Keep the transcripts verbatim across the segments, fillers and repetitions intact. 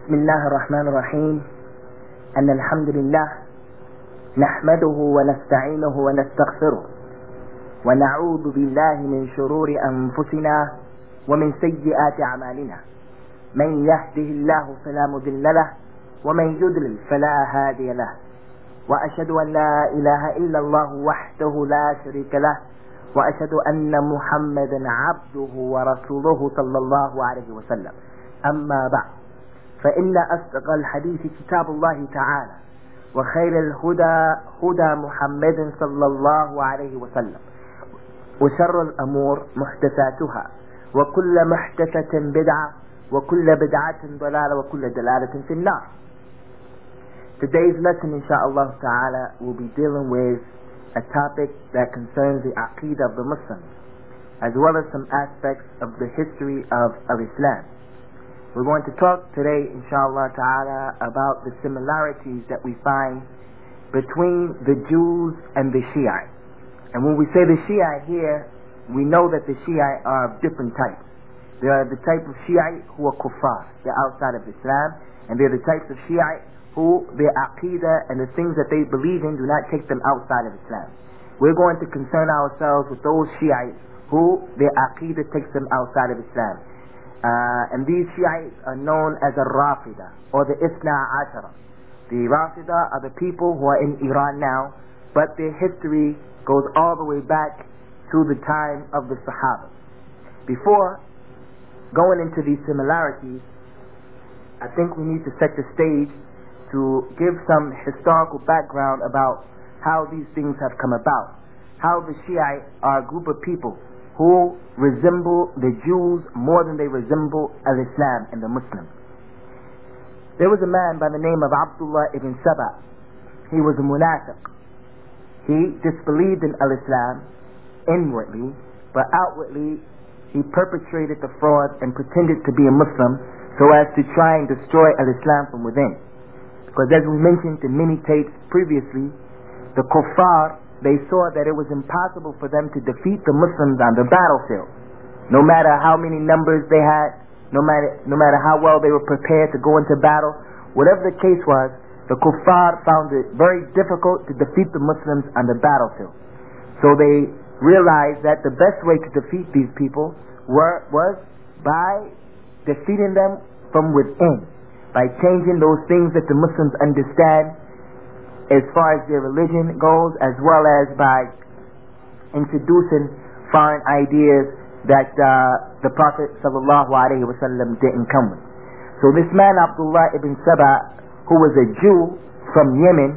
بسم الله الرحمن الرحيم. أن الحمد لله نحمده ونستعينه ونستغفره ونعوذ بالله من شرور أنفسنا ومن سيئات أعمالنا. من يهده الله فلا مضل له ومن يضلل فلا هادي له. وأشهد أن لا إله إلا الله وحده لا شريك له وأشهد أن محمدا عبده ورسوله صلى الله عليه وسلم. أما بعد، فإن أصدق الحديث كتاب الله تعالى، وخير الهدى هدى محمد صلى الله عليه وسلم، وشر الأمور محدثاتها، وكل محدثة بدعة، وكل بدعة ضلالة، وكل دلالة في النار. Today's lesson, inshallah ta'ala, will be dealing with a topic that concerns the Aqidah of the Muslims, as well as some aspects of the history of Al-Islam. We're going to talk today, inshallah ta'ala, about the similarities that we find between the Jews and the Shiite. And when we say the Shiite here, we know that the Shiite are of different types. There are the type of Shiite who are kuffar, they're outside of Islam, and there are the types of Shiite who their Aqidah and the things that they believe in do not take them outside of Islam. We're going to concern ourselves with those Shiites who their Aqidah takes them outside of Islam. Uh, and these Shiites are known as the Rafida, or the Ithna Ashara. The Rafida are the people who are in Iran now, but their history goes all the way back to the time of the Sahaba. Before going into these similarities, I think we need to set the stage to give some historical background about how these things have come about. How the Shiite are a group of people who resemble the Jews more than they resemble Al-Islam and the Muslims. There was a man by the name of Abdullah ibn Saba. He was a munafiq. He disbelieved in Al-Islam inwardly, but outwardly he perpetrated the fraud and pretended to be a Muslim so as to try and destroy Al-Islam from within. Because as we mentioned in many tapes previously, the kuffar, they saw that it was impossible for them to defeat the Muslims on the battlefield. No matter how many numbers they had, no matter, no matter how well they were prepared to go into battle, whatever the case was, the kuffar found it very difficult to defeat the Muslims on the battlefield. So they realized that the best way to defeat these people were, was by defeating them from within, by changing those things that the Muslims understand as far as their religion goes, as well as by introducing foreign ideas that uh, the Prophet sallallahu alaihi wasallam didn't come with. So this man Abdullah ibn Saba, who was a Jew from Yemen,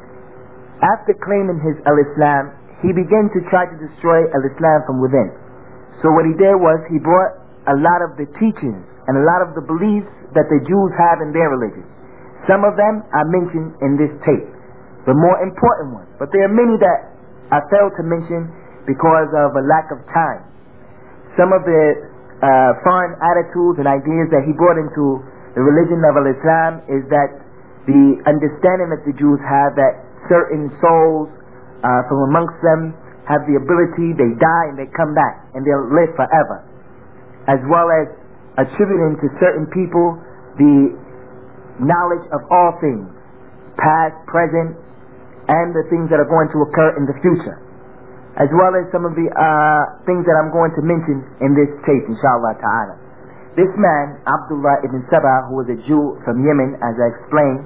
after claiming his al-Islam, he began to try to destroy al-Islam from within. So what he did was he brought a lot of the teachings and a lot of the beliefs that the Jews have in their religion. Some of them are mentioned in this tape, the more important ones, but there are many that I failed to mention because of a lack of time. Some of the uh, foreign attitudes and ideas that he brought into the religion of Islam is that the understanding that the Jews have that certain souls uh, from amongst them have the ability, they die and they come back and they'll live forever, as well as attributing to certain people the knowledge of all things, past, present, and the things that are going to occur in the future, as well as some of the uh, things that I'm going to mention in this tape, inshallah ta'ala. This man, Abdullah ibn Saba, who was a Jew from Yemen, as I explained,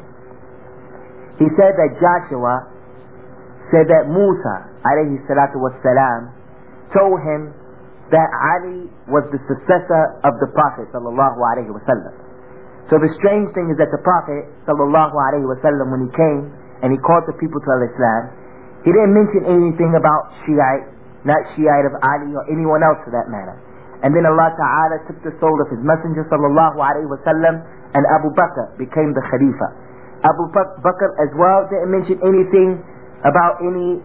he said that Joshua said that Musa, alayhi salatu wassalam, told him that Ali was the successor of the Prophet sallallahu alayhi wasallam. So the strange thing is that the Prophet sallallahu alayhi wasallam, when he came and he called the people to Al-Islam, he didn't mention anything about Shiite, not Shiite of Ali or anyone else for that matter. And then Allah Ta'ala took the soul of his messenger sallallahu alayhi wasallam, and Abu Bakr became the Khalifa. Abu Bakr as well didn't mention anything about any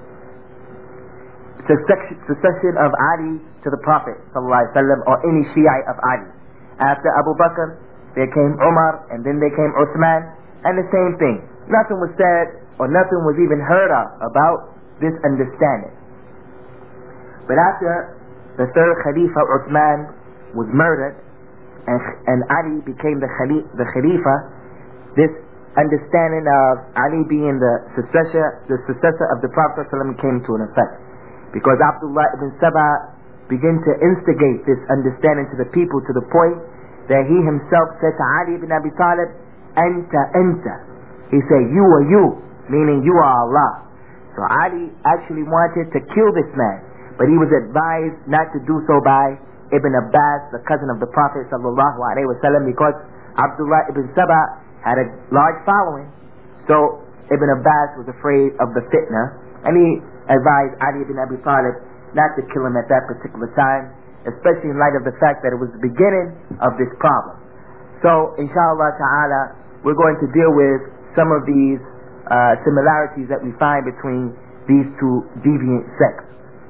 succession of Ali to the Prophet sallallahu alayhi wasallam or any Shiite of Ali. After Abu Bakr, there came Umar, and then there came Uthman, and the same thing. Nothing was said or nothing was even heard of about this understanding. But after the third Khalifa Uthman was murdered, and, and Ali became the, Khali, the Khalifa, this understanding of Ali being the successor, the successor of the Prophet ﷺ came to an effect. Because Abdullah ibn Saba began to instigate this understanding to the people to the point that he himself said to Ali ibn Abi Talib, Anta, Anta. He said, you are you, meaning you are Allah. So Ali actually wanted to kill this man, but he was advised not to do so by Ibn Abbas, the cousin of the Prophet sallallahu alaihi wasallam, because Abdullah ibn Saba had a large following. So Ibn Abbas was afraid of the fitna, and he advised Ali ibn Abi Talib not to kill him at that particular time, especially in light of the fact that it was the beginning of this problem. So inshallah ta'ala, we're going to deal with some of these uh, similarities that we find between these two deviant sects.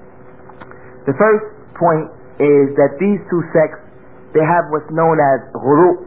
The first point is that these two sects, they have what's known as ghulu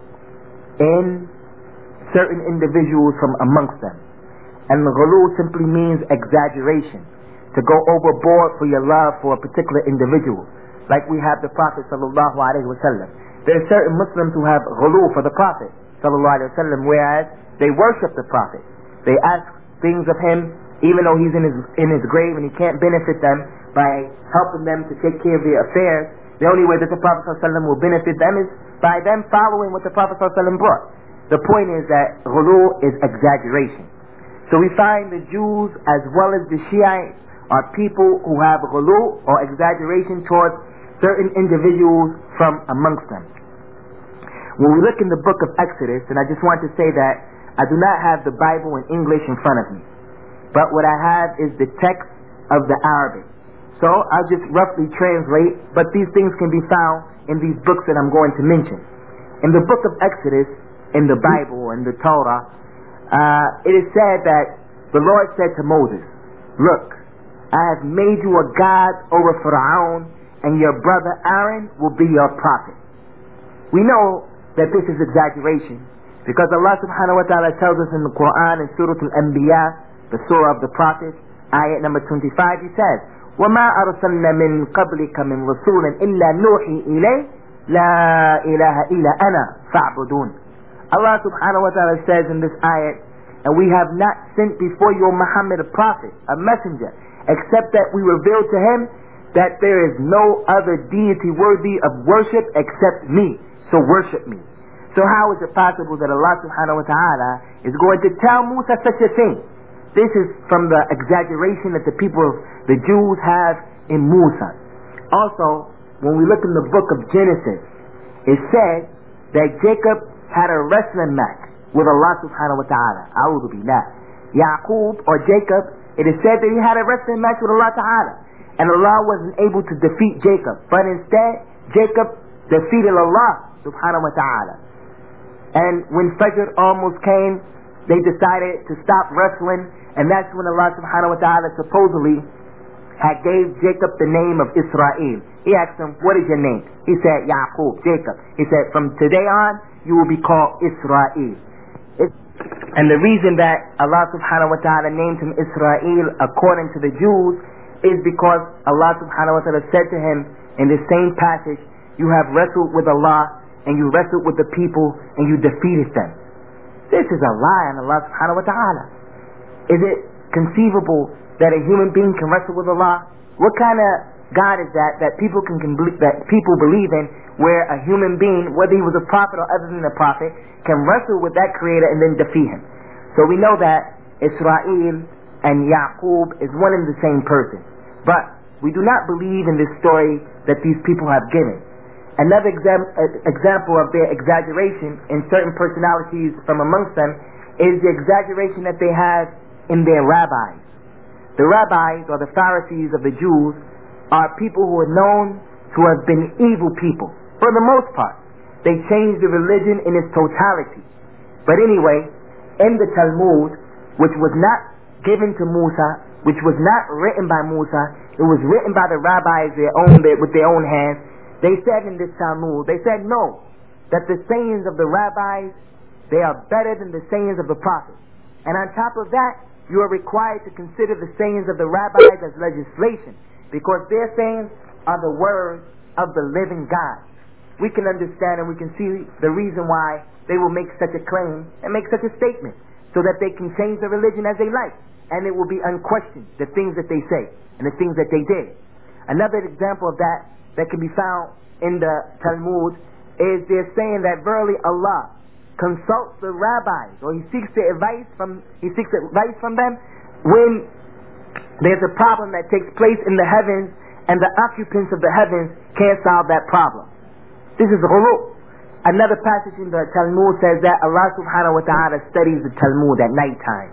in certain individuals from amongst them. And ghulu simply means exaggeration, to go overboard for your love for a particular individual. Like we have the Prophet sallallahu alaihi wasallam. There are certain Muslims who have ghulu for the Prophet sallallahu alaihi wasallam, whereas they worship the Prophet. They ask things of him, even though he's in his in his grave and he can't benefit them by helping them to take care of their affairs. The only way that the Prophet sallallahu alaihi wasallam will benefit them is by them following what the Prophet sallallahu alaihi wasallam brought. The point is that ghulu is exaggeration. So we find the Jews as well as the Shiites are people who have ghulu or exaggeration towards certain individuals from amongst them. When we look in the book of Exodus, and I just want to say that I do not have the Bible in English in front of me, but what I have is the text of the Arabic. So I'll just roughly translate, but these things can be found in these books that I'm going to mention. In the book of Exodus, in the Bible and the Torah, uh, it is said that the Lord said to Moses, look, I have made you a god over Pharaoh, and your brother Aaron will be your prophet. We know that this is exaggeration, because Allah subhanahu wa ta'ala tells us in the Quran in Surah Al-Anbiya, the surah of the prophets, ayat number twenty-five, he says, وَمَا أَرْسَلْنَا مِن قَبْلِكَ مِن رَسُولٍ إِلَّا نُوحِي إِلَيْهِ لَا إِلَهَ إِلَّا أَنَا فَاعْبُدُونَ. Allah subhanahu wa ta'ala says in this ayat, and we have not sent before you Muhammad a prophet, a messenger, except that we revealed to him that there is no other deity worthy of worship except me, so worship me. So how is it possible that Allah subhanahu wa ta'ala is going to tell Musa such a thing? This is from the exaggeration that the people of the Jews have in Musa. Also, when we look in the book of Genesis, it said that Jacob had a wrestling match with Allah subhanahu wa ta'ala. A'udhu billah. Yaqub, or Jacob, it is said that he had a wrestling match with Allah ta'ala. And Allah wasn't able to defeat Jacob, but instead, Jacob defeated Allah subhanahu wa ta'ala. And when Fajr almost came, they decided to stop wrestling, and that's when Allah subhanahu wa ta'ala supposedly had gave Jacob the name of Israel. He asked him, what is your name? He said, Yaqub, Jacob. He said, from today on, you will be called Israel. It, and the reason that Allah subhanahu wa ta'ala named him Israel according to the Jews is because Allah subhanahu wa ta'ala said to him in the same passage, you have wrestled with Allah and you wrestled with the people and you defeated them. This is a lie on Allah subhanahu wa ta'ala. Is it conceivable that a human being can wrestle with Allah? What kind of God is that that people can, can that people believe in, where a human being, whether he was a prophet or other than a prophet, can wrestle with that creator and then defeat him? So we know that Israel and Yaqub is one and the same person. But we do not believe in this story that these people have given. Another exam- example of their exaggeration in certain personalities from amongst them is the exaggeration that they have in their rabbis. The rabbis, or the Pharisees of the Jews, are people who are known to have been evil people. For the most part, they changed the religion in its totality. But anyway, in the Talmud, which was not given to Musa, which was not written by Musa, it was written by the rabbis their own, their, with their own hands. They said in this Talmud, they said no, that the sayings of the rabbis, they are better than the sayings of the prophets. And on top of that, you are required to consider the sayings of the rabbis as legislation, because their sayings are the words of the living God. we can understand and we can see the reason why they will make such a claim and make such a statement, so that they can change the religion as they like, and it will be unquestioned, the things that they say and the things that they did. Another example of that that can be found in the Talmud is they're saying that verily Allah consults the rabbis, or he seeks the advice from he seeks advice from them when there's a problem that takes place in the heavens and the occupants of the heavens can't solve that problem. This is ghulu. Another passage in the Talmud says that Allah subhanahu wa ta'ala studies the Talmud at night time.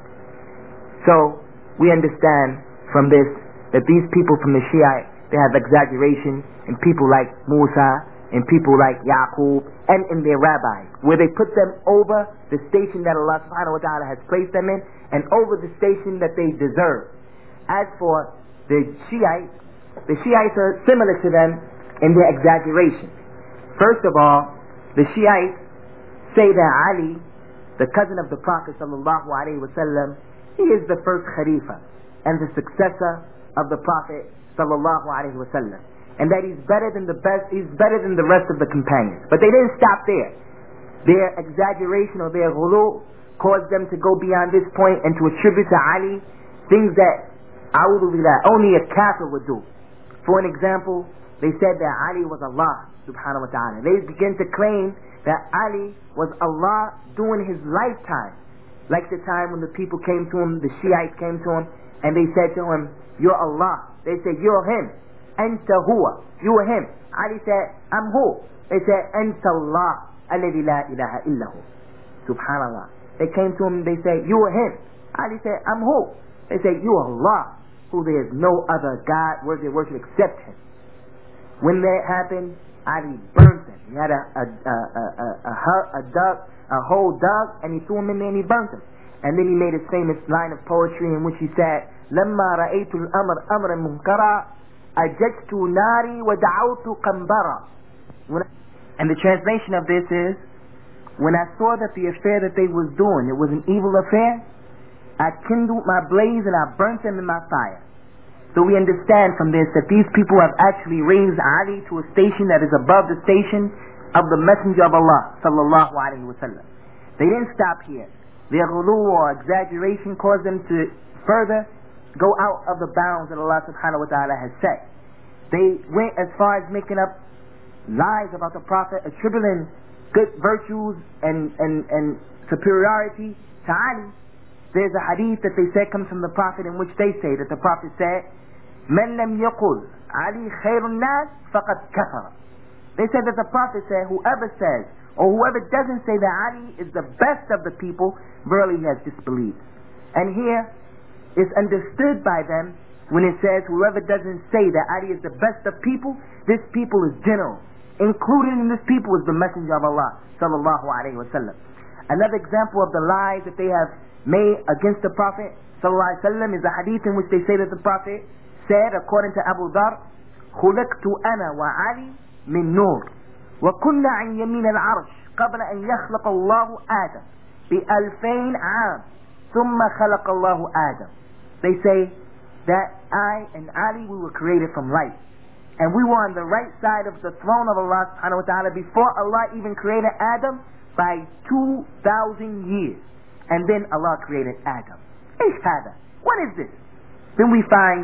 So we understand from this that these people from the Shiite, they have exaggeration in people like Musa, in people like Yaqub, and in their rabbis, where they put them over the station that Allah subhanahu wa ta'ala has placed them in, and over the station that they deserve. As for the Shiites, the Shiites are similar to them in their exaggeration. First of all, the Shiites say that Ali, the cousin of the Prophet sallallahu alaihi wasallam, he is the first Khalifa and the successor of the Prophet sallallahu alaihi wasallam, and that he's better than the best, he's better than the rest of the companions. But they didn't stop there. Their exaggeration or their ghulu caused them to go beyond this point and to attribute to Ali things that a'udhu billah, only a kafir would do. For an example, they said that Ali was Allah subhanahu wa ta'ala. They began to claim that Ali was Allah during his lifetime, like the time when the people came to him, the Shiites came to him, and they said to him, "You're Allah." They said, "You're him." Anta huwa, you are him. Ali said, "I'm who?" They said, "Anta Allah, alladhi la ilaha illahu." Subhanallah. They came to him and they said, "You are him." Ali said, "I'm who?" They said, "You are Allah, who there is no other God worthy of worship except him." When that happened, Ali burnt them. He had a a a a a, a, a dug, a hole dug, and he threw him in there and he burnt him. And then he made his famous line of poetry in which he said, "Lamma ra'aytu al-amr amran munkara, ajajtu nari wa da'awtu qambara." And the translation of this is, when I saw that the affair that they was doing, it was an evil affair, I kindled my blaze and I burnt them in my fire. So we understand from this that these people have actually raised Ali to a station that is above the station of the Messenger of Allah sallallahu alaihi wasallam. They didn't stop here. Their ghulu or exaggeration caused them to further go out of the bounds that Allah subhanahu wa ta'ala has set. They went as far as making up lies about the Prophet, attributing good virtues and, and, and superiority to Ali. There's a hadith that they said comes from the Prophet, in which they say that the Prophet said, "Man lam yaqul Ali khairun nas faqad kafara." They said that the Prophet said, whoever says or whoever doesn't say that Ali is the best of the people, verily he has disbelieved. And here it's understood by them when it says whoever doesn't say that Ali is the best of people, this people is general. Included in this people is the Messenger of Allah sallallahu alaihi wasallam. Another example of the lies that they have made against the Prophet sallallahu alaihi wasallam is a hadith in which they say that the Prophet said, according to Abu Dhar, خُلِقْتُ أَنَا وَعَلِي مِن نُور وَكُنَّا عَنْ يَمِينَ الْعَرْشِ قَبْلَ أَنْ يَخْلَقَ اللَّهُ آدَمَ بِأَلْفَيْنِ عَامٍ ثُمَّ خَلَقَ اللَّهُ آدَمَ. They say that I and Ali, we were created from light, and we were on the right side of the throne of Allah subhanahu wa ta'ala before Allah even created Adam by two thousand years, and then Allah created Adam. Ish hada, what is this? Then we find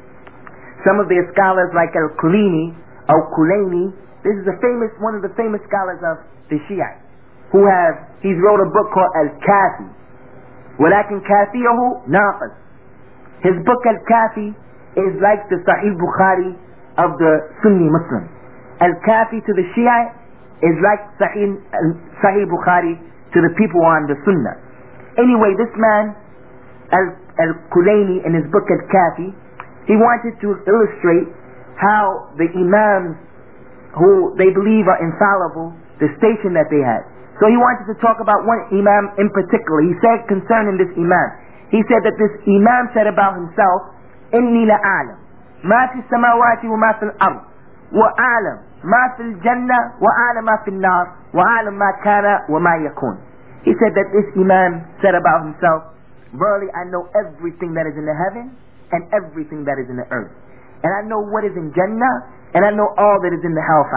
some of their scholars like Al-Kulaini, Al-Kulaini, this is a famous, one of the famous scholars of the Shiite, who have, he's wrote a book called Al-Kafi. وَلَكِنْ كَافِيَهُ نَاقِص. His book Al-Kafi is like the Sahih Bukhari of the Sunni Muslims. Al-Kafi to the Shiite is like Sahih, Sahih Bukhari to the people on the Sunnah. Anyway, this man, Al-Kulaini, in his book Al-Kafi, he wanted to illustrate how the Imams, who they believe are infallible, the station that they had. So he wanted to talk about one Imam in particular. He said concerning this Imam, he said that this Imam said about himself, إِنِّي لَأَعْلَمْ مَا فِي السَّمَاوَاتِ وَمَا فِي الْأَرْضِ وَأَعْلَمْ مَا فِي الْجَنَّةِ وَأَعْلَمْ مَا فِي النَّارِ وَأَعْلَمْ مَا كَانَ وَمَا يَكُونَ. He said that this Imam said about himself, verily I know everything that is in the heaven and everything that is in the earth. And I know what is in Jannah, and I know all that is in the hellfire.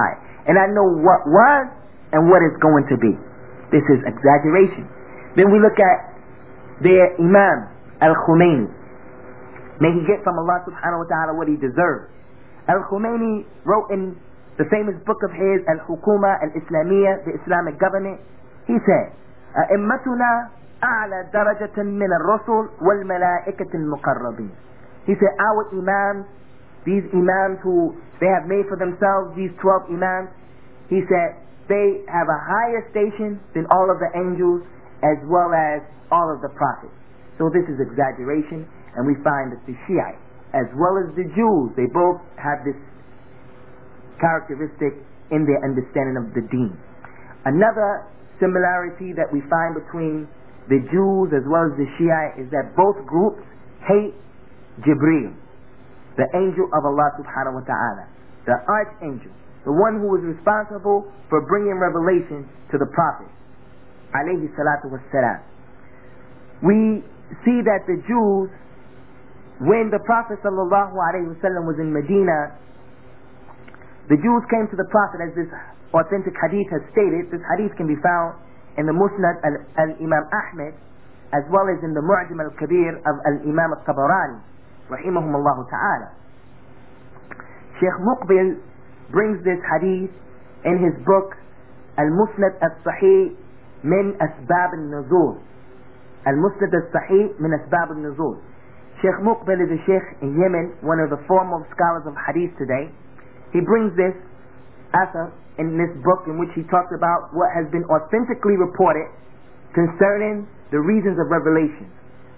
and I know what was and what is going to be. This is exaggeration. Then we look at their Imam Al-Khomeini. May he get from Allah subhanahu wa ta'ala what he deserves. Al-Khomeini wrote in the famous book of his, Al-Hukuma Al-Islamiyya, the Islamic government, he said, أئمتنا أعلى درجة من الرسل والملائكة المقربين. He said, our Imams, these Imams who they have made for themselves, these twelve Imams, he said, they have a higher station than all of the angels as well as all of the prophets. So this is exaggeration, and we find that the Shiite as well as the Jews, they both have this characteristic in their understanding of the deen. Another similarity that we find between the Jews as well as the Shiite is that both groups hate Jibreel, the angel of Allah subhanahu wa ta'ala, the archangel, the one who was responsible for bringing revelation to the Prophet alayhi salatu wassalam. We see that the Jews, when the Prophet sallallahu alayhi wasallam was in Medina, the Jews came to the Prophet, as this authentic hadith has stated. This hadith can be found in the Musnad al-Imam Ahmed as well as in the Mu'jam al-Kabir of al-Imam al-Tabarani rahimahumullah ta'ala. Sheikh Muqbil brings this hadith in his book Al-Musnad al-Sahih min Asbab al-Nuzul. Al-Musnad al-Sahih min Asbab al-Nuzul. Sheikh Muqbil is a sheikh in Yemen, one of the foremost scholars of hadith today. He brings this athar in this book in which he talks about what has been authentically reported concerning the reasons of revelation.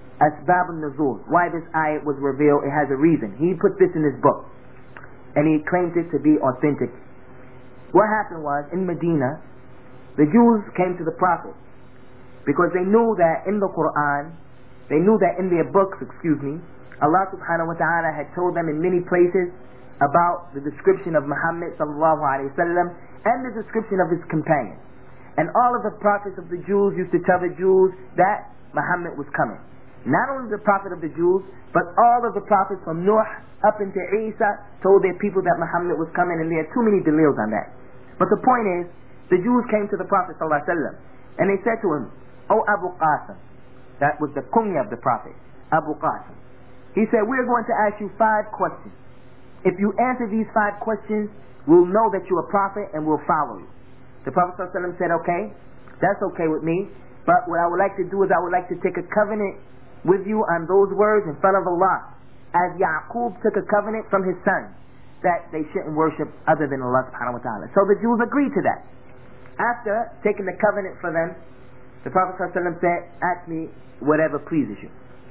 Asbab al-Nuzul, why this ayat was revealed, it has a reason. He put this in his book and he claims it to be authentic. What happened was, in Medina, the Jews came to the Prophet because they knew that in the Quran, they knew that in their books, excuse me, Allah subhanahu wa ta'ala had told them in many places about the description of Muhammad sallallahu alayhi wa sallam and the description of his companions. And all of the prophets of the Jews used to tell the Jews that Muhammad was coming. Not only the prophet of the Jews, but all of the prophets from Nuh up into Isa told their people that Muhammad was coming, and there are too many delails on that. But the point is, the Jews came to the Prophet sallallahu alayhi wa sallam and they said to him, O Abu Qasim, that was the kunya of the Prophet, Abu Qasim. He said, we're going to ask you five questions. If you answer these five questions, we'll know that you're a prophet and we'll follow you. The Prophet sallallahu alayhi wa sallam said, okay, that's okay with me, but what I would like to do is I would like to take a covenant with you on those words in front of Allah, as Yaqub took a covenant from his son that they shouldn't worship other than Allah subhanahu wa ta'ala. So the Jews agreed to that. After taking the covenant for them, the Prophet sallallahu alayhi wa sallam said, ask me whatever pleases you.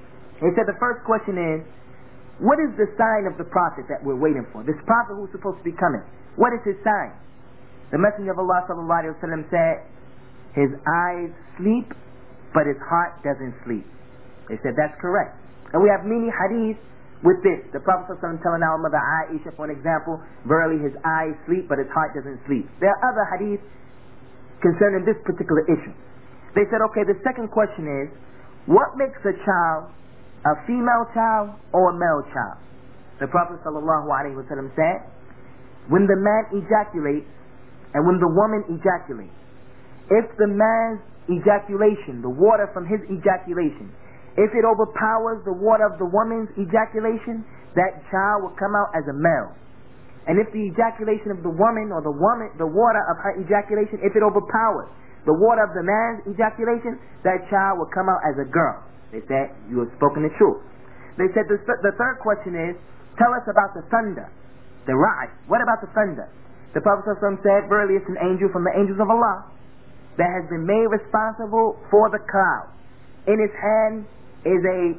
He said the first question is, what is the sign of the prophet that we're waiting for? This prophet who's supposed to be coming, what is his sign? The Messenger of Allah sallallahu alayhi wa sallam said, his eyes sleep, but his heart doesn't sleep. They said, that's correct. And we have many hadiths with this. The Prophet sallallahu alayhi wa sallam telling our mother Aisha, for an example, verily his eyes sleep, but his heart doesn't sleep. There are other hadiths concerning this particular issue. They said, okay, the second question is, what makes a child a female child or a male child? The Prophet sallallahu alayhi wa sallam said, when the man ejaculates and when the woman ejaculates, if the man's ejaculation, the water from his ejaculation, if it overpowers the water of the woman's ejaculation, that child will come out as a male. And if the ejaculation of the woman or the woman, the water of her ejaculation, if it overpowers the water of the man's ejaculation, that child will come out as a girl. They said, you have spoken the truth. They said, the, the third question is, tell us about the thunder, the ra'd. What about the thunder? The Prophet ﷺ said, verily it's an angel from the angels of Allah that has been made responsible for the cloud. In his hand is a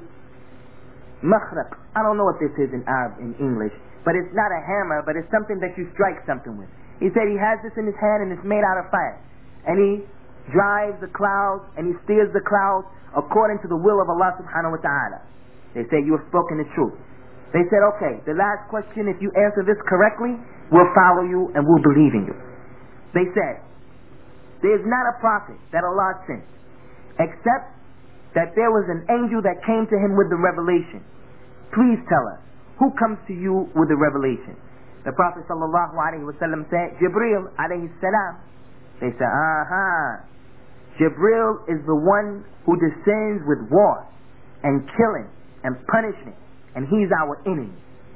makhraq. I don't know what this is in Arab, in English, but it's not a hammer, but it's something that you strike something with. He said he has this in his hand and it's made out of fire. And he drives the clouds and he steers the clouds according to the will of Allah subhanahu wa ta'ala. They say, you have spoken the truth. They said, okay, the last question, if you answer this correctly, we'll follow you and we'll believe in you. They said, there is not a prophet that Allah sent except that there was an angel that came to him with the revelation. Please tell us, who comes to you with the revelation? The Prophet sallallahu alaihi wasallam said, Jibreel alayhi salam. They said, aha, Jibreel is the one who descends with war and killing and punishment, and he's our enemy.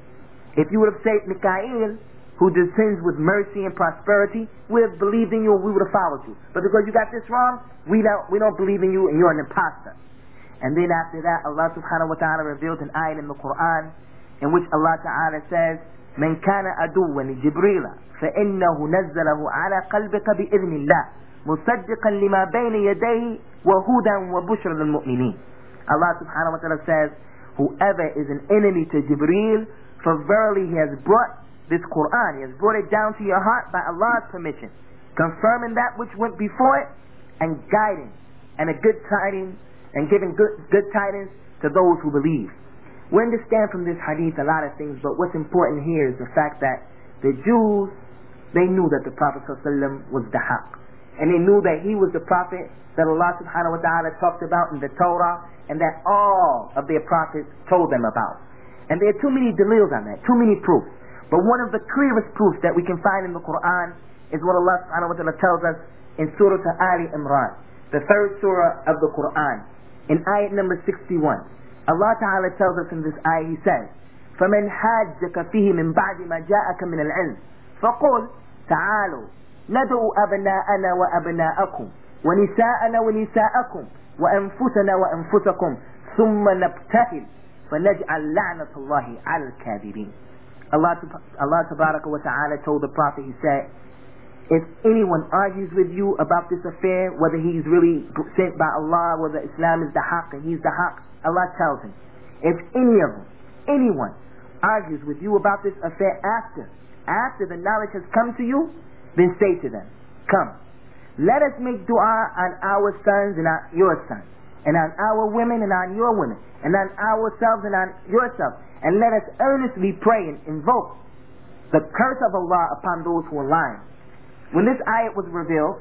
If you would have said Mikael, who descends with mercy and prosperity, we would have believed in you and we would have followed you. But because you got this wrong, we don't, we don't believe in you and you're an imposter. And then after that, Allah subhanahu wa ta'ala revealed an ayat in the Quran in which Allah ta'ala says, من كان عدوا لجبريل فإنه نزله على قلبك بإذن الله مصدقا لما بين يديه وهدى وبشرى للمؤمنين. Allah subhanahu wa ta'ala says, whoever is an enemy to Jibreel, for verily he has brought this Quran, he has brought it down to your heart by Allah's permission, confirming that which went before it and guiding and a good tidings and giving good, good tidings to those who believe. We understand from this hadith a lot of things, but what's important here is the fact that the Jews, they knew that the Prophet ﷺ was the haqq. And they knew that he was the Prophet that Allah subhanahu wa ta'ala talked about in the Torah, and that all of their prophets told them about. And there are too many dalils on that, too many proofs. But one of the clearest proofs that we can find in the Quran is what Allah subhanahu wa ta'ala tells us in Surah Ali Imran, the third surah of the Quran, in ayat number sixty-one. Allah Ta'ala tells us in this ayah, He says, فَمَنْ حَاجَّكَ فِيهِ مِنْ بَعْدِ مَا جَاءَكَ مِنَ الْعِلْمِ فَقُلْ تَعَالُوا نَدْعُوا أَبْنَاءَنَا وَأَبْنَاءَكُمْ وَنِسَاءَنَا وَنِسَاءَكُمْ وَأَنفُسَنَا وَأَنفُسَكُمْ ثُمَّ نَبْتَهِلْ فَنَجْعَلْ لَعْنَةَ اللَّهِ عَلَى الْكَاذِبِينَ. Allah, Allah Tabaraka wa Ta'ala told the Prophet, He said, if anyone argues with you about this affair, whether he's really sent by Allah, whether Islam is the haqq and he's the haqq, Allah tells him, if any of them, anyone, argues with you about this affair after, after the knowledge has come to you, then say to them, come, let us make dua on our sons and on your sons, and on our women and on your women, and on ourselves and on yourselves, and let us earnestly pray and invoke the curse of Allah upon those who are lying. When this ayat was revealed,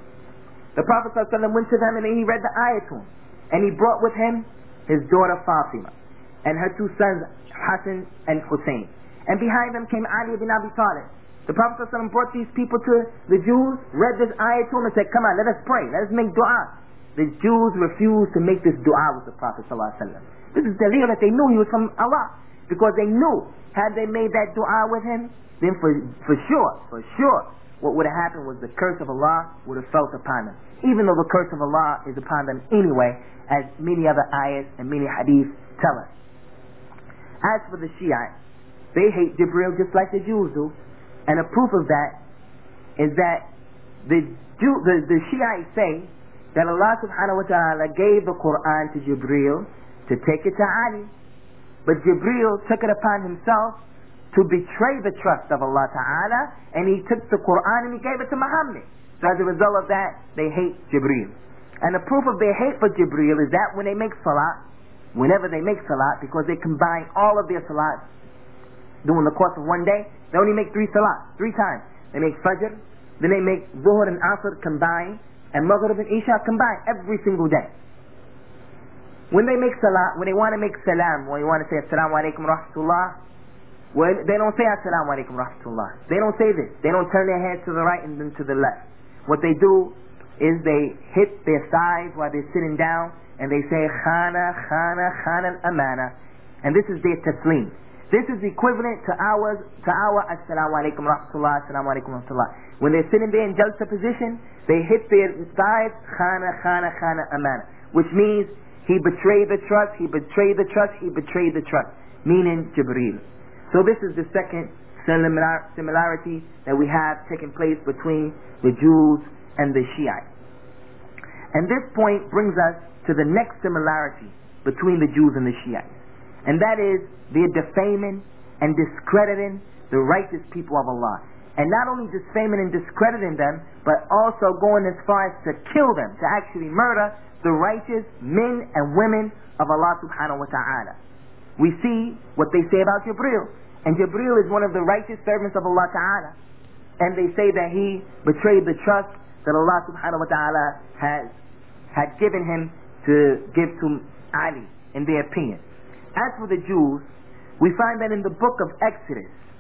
the Prophet ﷺ went to them and he read the ayat to them. And he brought with him his daughter Fatima and her two sons Hassan and Hussein. And behind them came Ali ibn Abi Talib. The Prophet ﷺ brought these people to the Jews, read this ayat to them and said, come on, let us pray, let us make dua. The Jews refused to make this dua with the Prophet ﷺ. This is the deal that they knew he was from Allah. Because they knew, had they made that dua with him, then for, for sure, for sure, what would have happened was the curse of Allah would have fell upon them. Even though the curse of Allah is upon them anyway, as many other ayahs and many hadiths tell us. As for the Shiites, they hate Jibreel just like the Jews do. And a proof of that is that the, Jew, the, the Shiites say that Allah subhanahu wa ta'ala gave the Quran to Jibreel to take it to Ali. But Jibreel took it upon himself to betray the trust of Allah Ta'ala, and he took the Quran and he gave it to Muhammad. So as a result of that, they hate Jibreel. And the proof of their hate for Jibreel is that when they make salat, whenever they make salat, because they combine all of their salats during the course of one day, they only make three salats, three times. They make Fajr, then they make Zuhr and Asr combined, and Maghrib and Isha combined every single day. When they make salat, when they want to make salam, when they want to say Assalamu alaikum rahmatullah, well, they don't say Assalamu alaikum rahmatullah. They don't say this. They don't turn their heads to the right and then to the left. What they do is they hit their thighs while they're sitting down and they say Khana, Khana, Khana al-Amana. And this is their taslim. This is equivalent to ours, to our Assalamu alaikum rahmatullah, Assalamu alaikum rahmatullah. When they're sitting there in jalsa position, they hit their thighs Khana, Khana, Khana, Amana. Which means he betrayed the trust, he betrayed the trust, he betrayed the trust. Meaning Jibreel. So this is the second similar, similarity that we have taking place between the Jews and the Shiites. And this point brings us to the next similarity between the Jews and the Shiites. And that is their defaming and discrediting the righteous people of Allah. And not only defaming and discrediting them, but also going as far as to kill them, to actually murder the righteous men and women of Allah subhanahu wa ta'ala. We see what they say about Jibreel. And Jibreel is one of the righteous servants of Allah Ta'ala. And they say that he betrayed the trust that Allah Subhanahu wa Ta'ala has had given him to give to Ali, in their opinion. As for the Jews, we find that in the book of Exodus,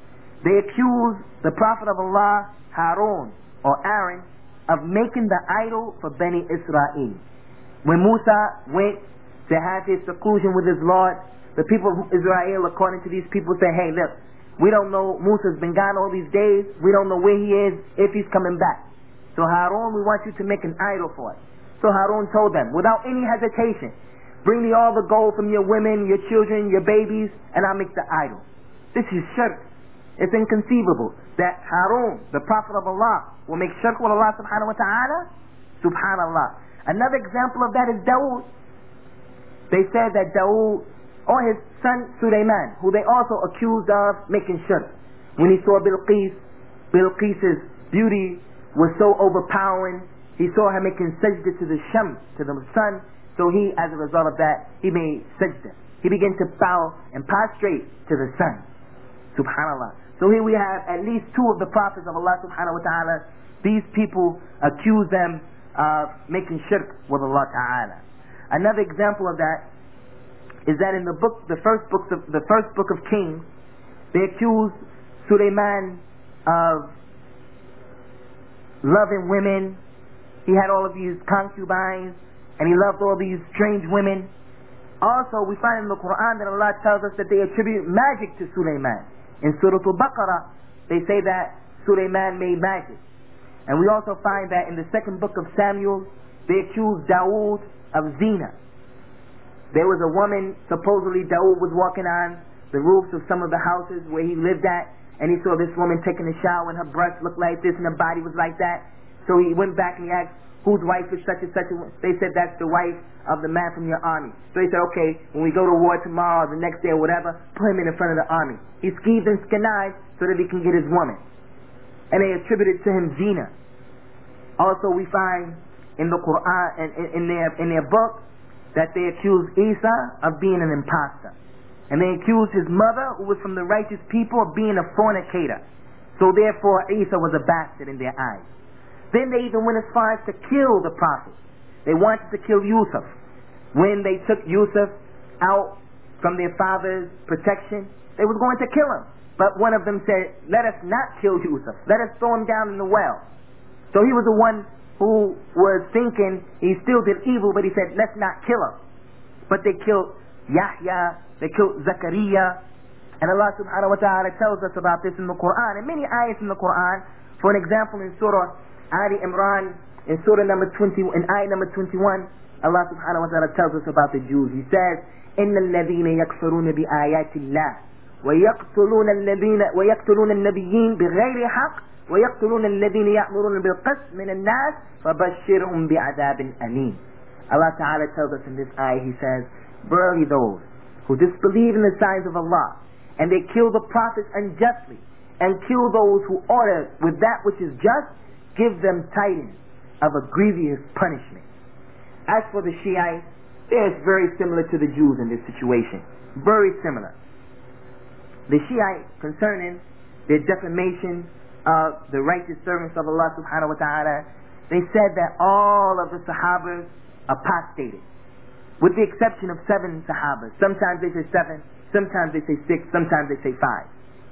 they accused the Prophet of Allah, Harun, or Aaron, of making the idol for Bani Israel. When Musa went to have his seclusion with his Lord, the people of Israel, according to these people, said, hey, look, we don't know, Musa's been gone all these days, we don't know where he is, if he's coming back. So Harun, we want you to make an idol for us. So Harun told them, without any hesitation, bring me all the gold from your women, your children, your babies, and I'll make the idol. This is shirk. It's inconceivable that Harun, the Prophet of Allah, will make shirk with Allah subhanahu wa ta'ala. Subhanallah. Another example of that is Dawood. They said that Dawood, or his son Sulaiman, who they also accused of making shirk. When he saw Bilqis, Bilqis's beauty was so overpowering, he saw her making sajda to the Shams, to the sun, so he, as a result of that, he made sajda. He began to bow and prostrate to the sun. Subhanallah. So here we have at least two of the prophets of Allah subhanahu wa ta'ala. These people accuse them of making shirk with Allah ta'ala. Another example of that is that in the book, the first book of the first book of Kings, they accused Sulaiman of loving women. He had all of these concubines, and he loved all these strange women. Also, we find in the Quran that Allah tells us that they attribute magic to Sulaiman. In Surah Al-Baqarah, they say that Sulaiman made magic. And we also find that in the second book of Samuel, they accused Dawood of zina. There was a woman, supposedly Dawood was walking on the roofs of some of the houses where he lived at, and he saw this woman taking a shower, and her breasts looked like this, and her body was like that. So he went back and he asked, whose wife is such and such a one? They said, that's the wife of the man from your army. So he said, okay, when we go to war tomorrow, or the next day or whatever, put him in the front of the army. He skeeved and skenized so that he can get his woman. And they attributed to him zina. Also we find in the Quran, in, in, in, their, in their book, that they accused Isa of being an imposter. And they accused his mother, who was from the righteous people, of being a fornicator. So therefore Isa was a bastard in their eyes. Then they even went as far as to kill the prophet. They wanted to kill Yusuf. When they took Yusuf out from their father's protection, they were going to kill him. But one of them said, let us not kill Yusuf. Let us throw him down in the well. So he was the one who was thinking he still did evil, but he said, let's not kill him. But they killed Yahya, they killed Zakaria. And Allah subhanahu wa ta'ala tells us about this in the Quran. And many ayahs in the Quran. For an example, in Surah Ali Imran, in Surah number twenty, in ayah number twenty-one, Allah subhanahu wa ta'ala tells us about the Jews. He says, إِنَّ الَّذِينَ يَكْفُرُونَ بِآيَاتِ اللَّهِ وَيَقْتُلُونَ الَّذِينَ وَيَقْتُلُونَ النَّبِيِّينَ بِغَيْرِ حَقٍّ وَيَقْتُلُونَ الَّذِينَ يَأْمُرُونَ بِالْقِسْطِ مِنَ النَّاسِ فَبَشِّرْهُم بِعَذَابٍ أَلِيمٍ. Allah ta'ala tells us in this ayah, He says, verily those who disbelieve in the signs of Allah, and they kill the prophets unjustly, and kill those who order with that which is just, give them tidings of a grievous punishment. As for the Shiites, they're very similar to the Jews in this situation. Very similar. The Shiites, concerning their defamation of the righteous servants of Allah subhanahu wa ta'ala, they said that all of the Sahabas apostated, with the exception of seven Sahabas. Sometimes they say seven, sometimes they say six, sometimes they say five.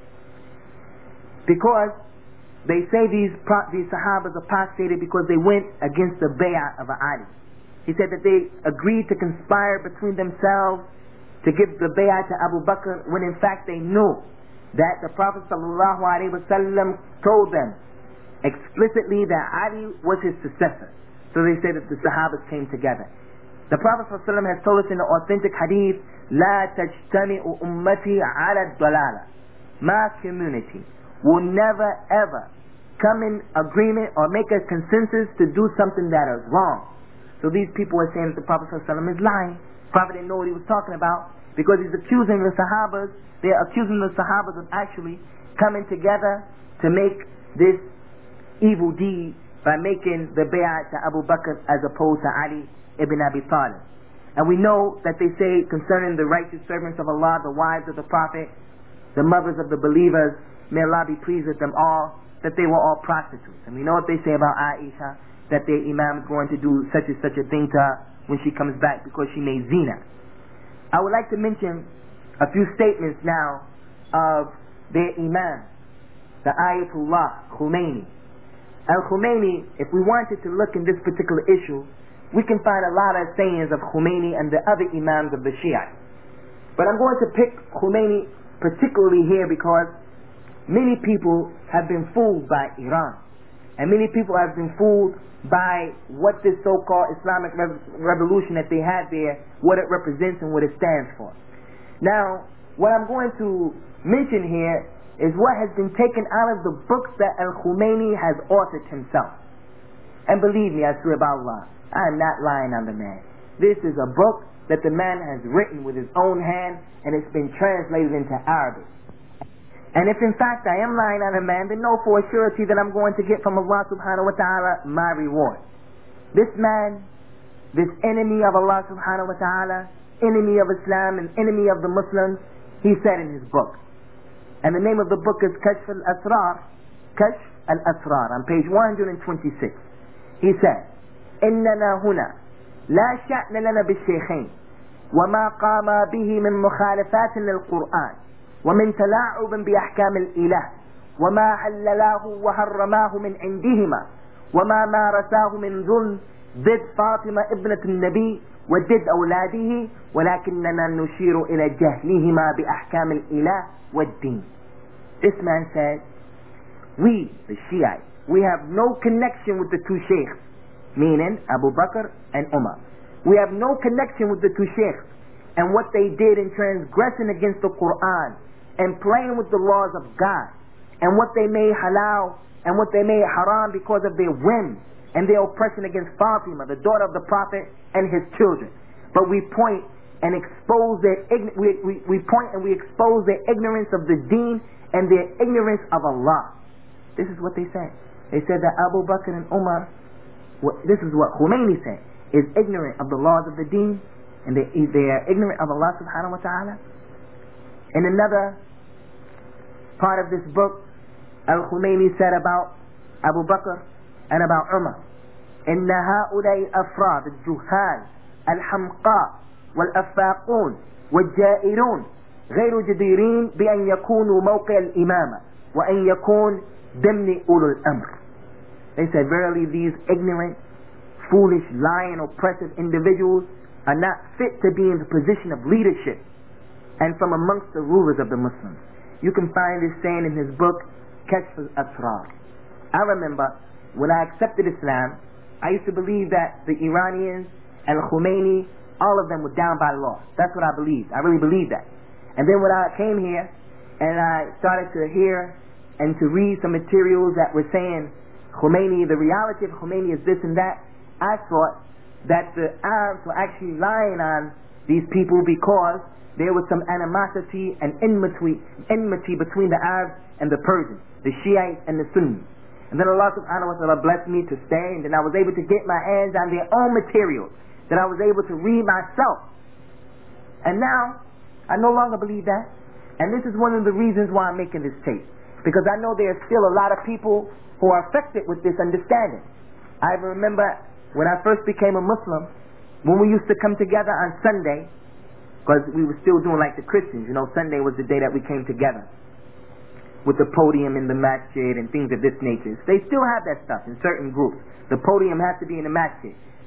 Because they say these these Sahabas apostated because they went against the bay'ah of Ali. He said that they agreed to conspire between themselves to give the bay'ah to Abu Bakr, when in fact they knew that the Prophet sallallahu alaihi wasallam told them explicitly that Ali was his successor. So they say that the Sahabas came together. The Prophet sallallahu alaihi wasallam has told us in the authentic hadith, لا تجتمع أمتي على الضلالة. My community will never ever come in agreement or make a consensus to do something that is wrong. So these people are saying that the Prophet ﷺ is lying. The Prophet didn't know what he was talking about, because he's accusing the Sahabas, they're accusing the Sahabas of actually coming together to make this evil deed by making the bay'ah to Abu Bakr as opposed to Ali ibn Abi Talib. And we know that they say concerning the righteous servants of Allah, the wives of the Prophet, the mothers of the believers, may Allah be pleased with them all, that they were all prostitutes. And we know what they say about Aisha, that their imam is going to do such and such a thing to her when she comes back because she made zina. I would like to mention a few statements now of their imam. the Ayatollah Khomeini. Al-Khomeini, if we wanted to look in this particular issue, we can find a lot of sayings of Khomeini and the other Imams of the Shia. But I'm going to pick Khomeini particularly here because many people have been fooled by Iran. And many people have been fooled by what this so-called Islamic rev- revolution that they had there, what it represents and what it stands for. Now, what I'm going to mention here is what has been taken out of the books that Al-Khomeini has authored himself. And believe me, I swear by Allah, I am not lying on the man. This is a book that the man has written with his own hand, and it's been translated into Arabic. And if in fact I am lying on a man, then know for a surety that I'm going to get from Allah subhanahu wa ta'ala my reward. This man, this enemy of Allah subhanahu wa ta'ala, enemy of Islam and enemy of the Muslims, he said in his book. And the name of the book is Kashf al-Asrar, Kashf al-Asrar, on page one hundred twenty-six. He said, إننا هنا لا شأن لنا بالشيخين وما قام به من مخالفات للقرآن ومن تلاعب بأحكام الإله وما حللاه وحرماه من عندهما وما مارساه من ظلم ضد فاطمة ابنة النبي وضد أولاده ولكننا نشير إلى جهلهما بأحكام الإله والدين. This man said, we, the Shiites, we have no connection with the two sheikhs, meaning Abu Bakr and Umar. We have no connection with the two sheikhs and what they did in transgressing against the Quran and playing with the laws of God and what they made halal and what they made haram because of their whim and their oppression against Fatima, the daughter of the Prophet, and his children. But we point and expose their ign- we, we, we point and we expose their ignorance of the deen and their ignorance of Allah. This is what they said. They said that Abu Bakr and Umar, what, this is what Khomeini said, is ignorant of the laws of the deen and they, they are ignorant of Allah subhanahu wa ta'ala. In another part of this book, Al-Khomeini said about Abu Bakr and about Umar, إن هؤلاء الأفراد الجهال الحمقاء والأفاقون والجائرون غير جديرين بأن يكونوا موقع الإمامة وأن يكون ضمن أولو الأمر. They said, verily these ignorant, foolish, lying, oppressive individuals are not fit to be in the position of leadership and from amongst the rulers of the Muslims. You can find this saying in his book, Kashf al-Asrar. I remember when I accepted Islam, I used to believe that the Iranians and Khomeini, all of them were down by law. That's what I believed. I really believed that. And then when I came here and I started to hear and to read some materials that were saying Khomeini, the reality of Khomeini is this and that, I thought that the Arabs were actually lying on these people because there was some animosity and enmity, enmity between the Arabs and the Persians, the Shiites and the Sunnis. And then Allah subhanahu wa ta'ala blessed me to stay, and then I was able to get my hands on their own materials that I was able to read myself. And now, I no longer believe that. And this is one of the reasons why I'm making this tape. Because I know there are still a lot of people who are affected with this understanding. I remember when I first became a Muslim, when we used to come together on Sunday, because we were still doing like the Christians, you know, Sunday was the day that we came together with the podium in the masjid and things of this nature. They still have that stuff in certain groups. The podium has to be in the masjid.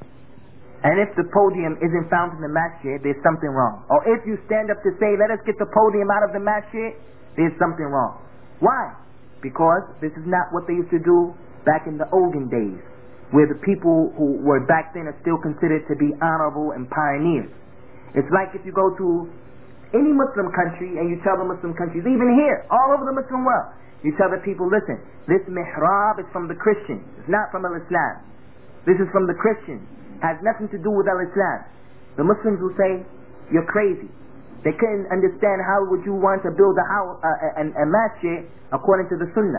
And if the podium isn't found in the masjid, there's something wrong. Or if you stand up to say, let us get the podium out of the masjid, there's something wrong. Why? Because this is not what they used to do back in the olden days, where the people who were back then are still considered to be honorable and pioneers. It's like if you go to any Muslim country and you tell the Muslim countries, even here, all over the Muslim world, you tell the people, listen, this mihrab is from the Christians. It's not from Al-Islam. This is from the Christians. It has nothing to do with Al-Islam. The Muslims will say, you're crazy. They couldn't understand how would you want to build a, house, uh, a, a masjid according to the Sunnah.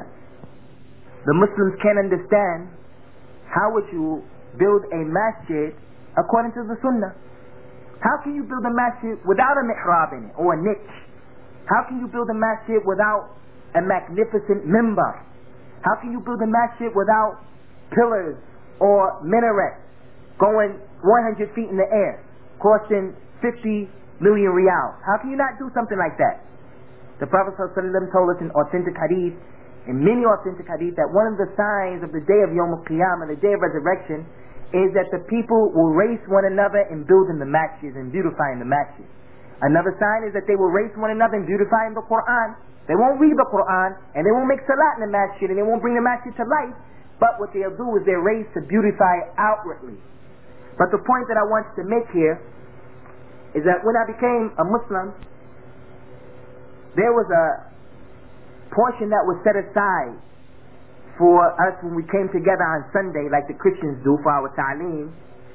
The Muslims can't understand how would you build a masjid according to the Sunnah. How can you build a masjid without a mihrab in it or a niche? How can you build a masjid without a magnificent mimbar? How can you build a masjid without pillars or minarets going one hundred feet in the air, costing fifty million riyals? How can you not do something like that? The Prophet ﷺ told us in authentic hadith, in many authentic hadith that one of the signs of the day of Yawm al-Qiyamah, the day of resurrection, is that the people will race one another in building the masjids and beautifying the masjids. Another sign is that they will race one another in beautifying the Quran. They won't read the Quran, and they won't make salat in the masjid, and they won't bring the masjid to life, but what they'll do is they'll race to beautify it outwardly. But the point that I want to make here is that when I became a Muslim, there was a portion that was set aside for us when we came together on Sunday, like the Christians do for our ta'aleem,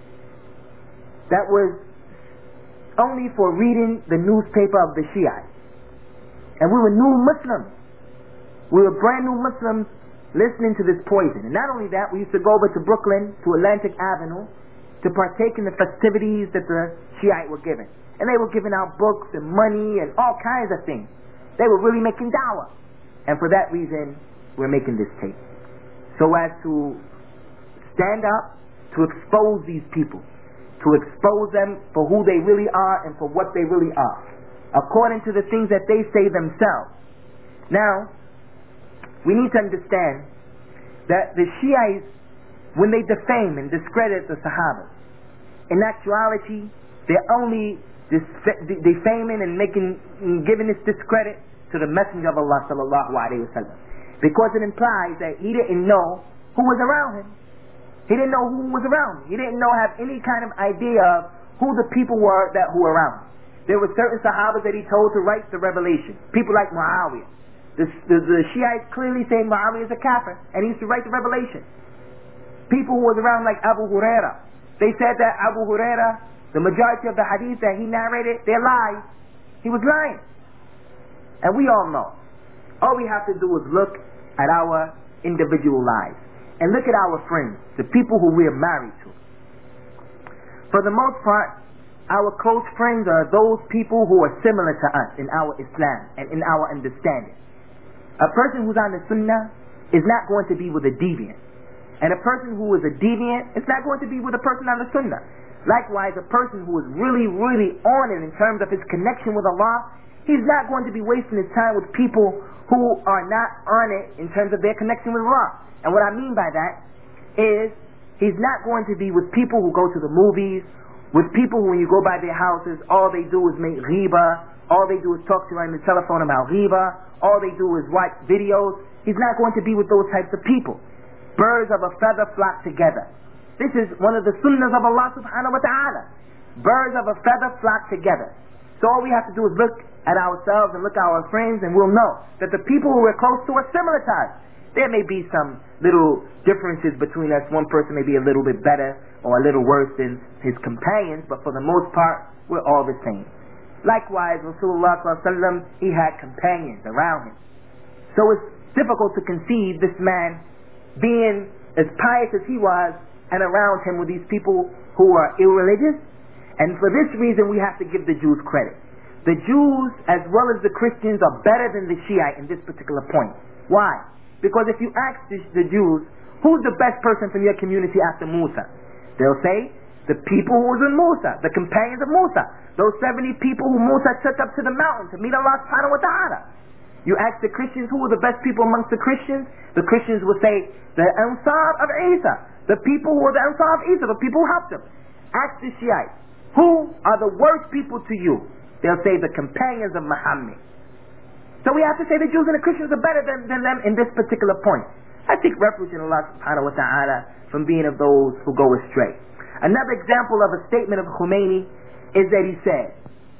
that was only for reading the newspaper of the Shiites. And we were new Muslims. We were brand new Muslims listening to this poison. And not only that, we used to go over to Brooklyn, to Atlantic Avenue, to partake in the festivities that the Shiite were giving. And they were giving out books and money and all kinds of things. They were really making dawah. And for that reason, we're making this tape. So as to stand up to expose these people, to expose them for who they really are and for what they really are, according to the things that they say themselves. Now, we need to understand that the Shiites, when they defame and discredit the Sahaba, in actuality, they're only defaming and making, and giving this discredit to the Messenger of Allah sallallahu alaihi wasallam, because it implies that he didn't know who was around him. He didn't know who was around him. He didn't know, have any kind of idea of who the people were that who were around him. There were certain Sahabas that he told to write the revelation. People like Muawiyah. The, the, the Shiites clearly say Muawiyah is a kafir, and he used to write the revelation. People who was around like Abu Huraira, they said that Abu Huraira, the majority of the hadith that he narrated, they're lies. He was lying. And we all know. All we have to do is look at our individual lives. And look at our friends, the people who we are married to. For the most part, our close friends are those people who are similar to us in our Islam and in our understanding. A person who's on the Sunnah is not going to be with a deviant. And a person who is a deviant is not going to be with a person on the Sunnah. Likewise, a person who is really, really on it in terms of his connection with Allah, he's not going to be wasting his time with people who are not on it in terms of their connection with Allah. And what I mean by that is he's not going to be with people who go to the movies, with people who, when you go by their houses, all they do is make ghiba, all they do is talk to you on the telephone about ghiba, all they do is watch videos. He's not going to be with those types of people. Birds of a feather flock together. This is one of the sunnahs of Allah subhanahu wa ta'ala. Birds of a feather flock together. So all we have to do is look at ourselves and look at our friends, and we'll know that the people who we're close to are similar to us. There may be some little differences between us. One person may be a little bit better or a little worse than his companions, but for the most part, we're all the same. Likewise, Rasulullah sallallahu alaihi wasallam, he had companions around him. So it's difficult to conceive this man being as pious as he was and around him with these people who are irreligious. And for this reason, we have to give the Jews credit. The Jews, as well as the Christians, are better than the Shiite in this particular point. Why? Because if you ask the, the Jews, who's the best person from your community after Musa? They'll say, the people who was with Musa, the companions of Musa, those seventy people who Musa took up to the mountain to meet Allah subhanahu wa ta'ala. You ask the Christians, who were the best people amongst the Christians? The Christians will say, the Ansar of Isa, the people who were the Ansar of Isa, the people who helped them. Ask the Shiites, who are the worst people to you? They'll say the companions of Muhammad. So we have to say the Jews and the Christians are better than, than them in this particular point. I take refuge in Allah subhanahu wa ta'ala from being of those who go astray. Another example of a statement of Khomeini is that he said,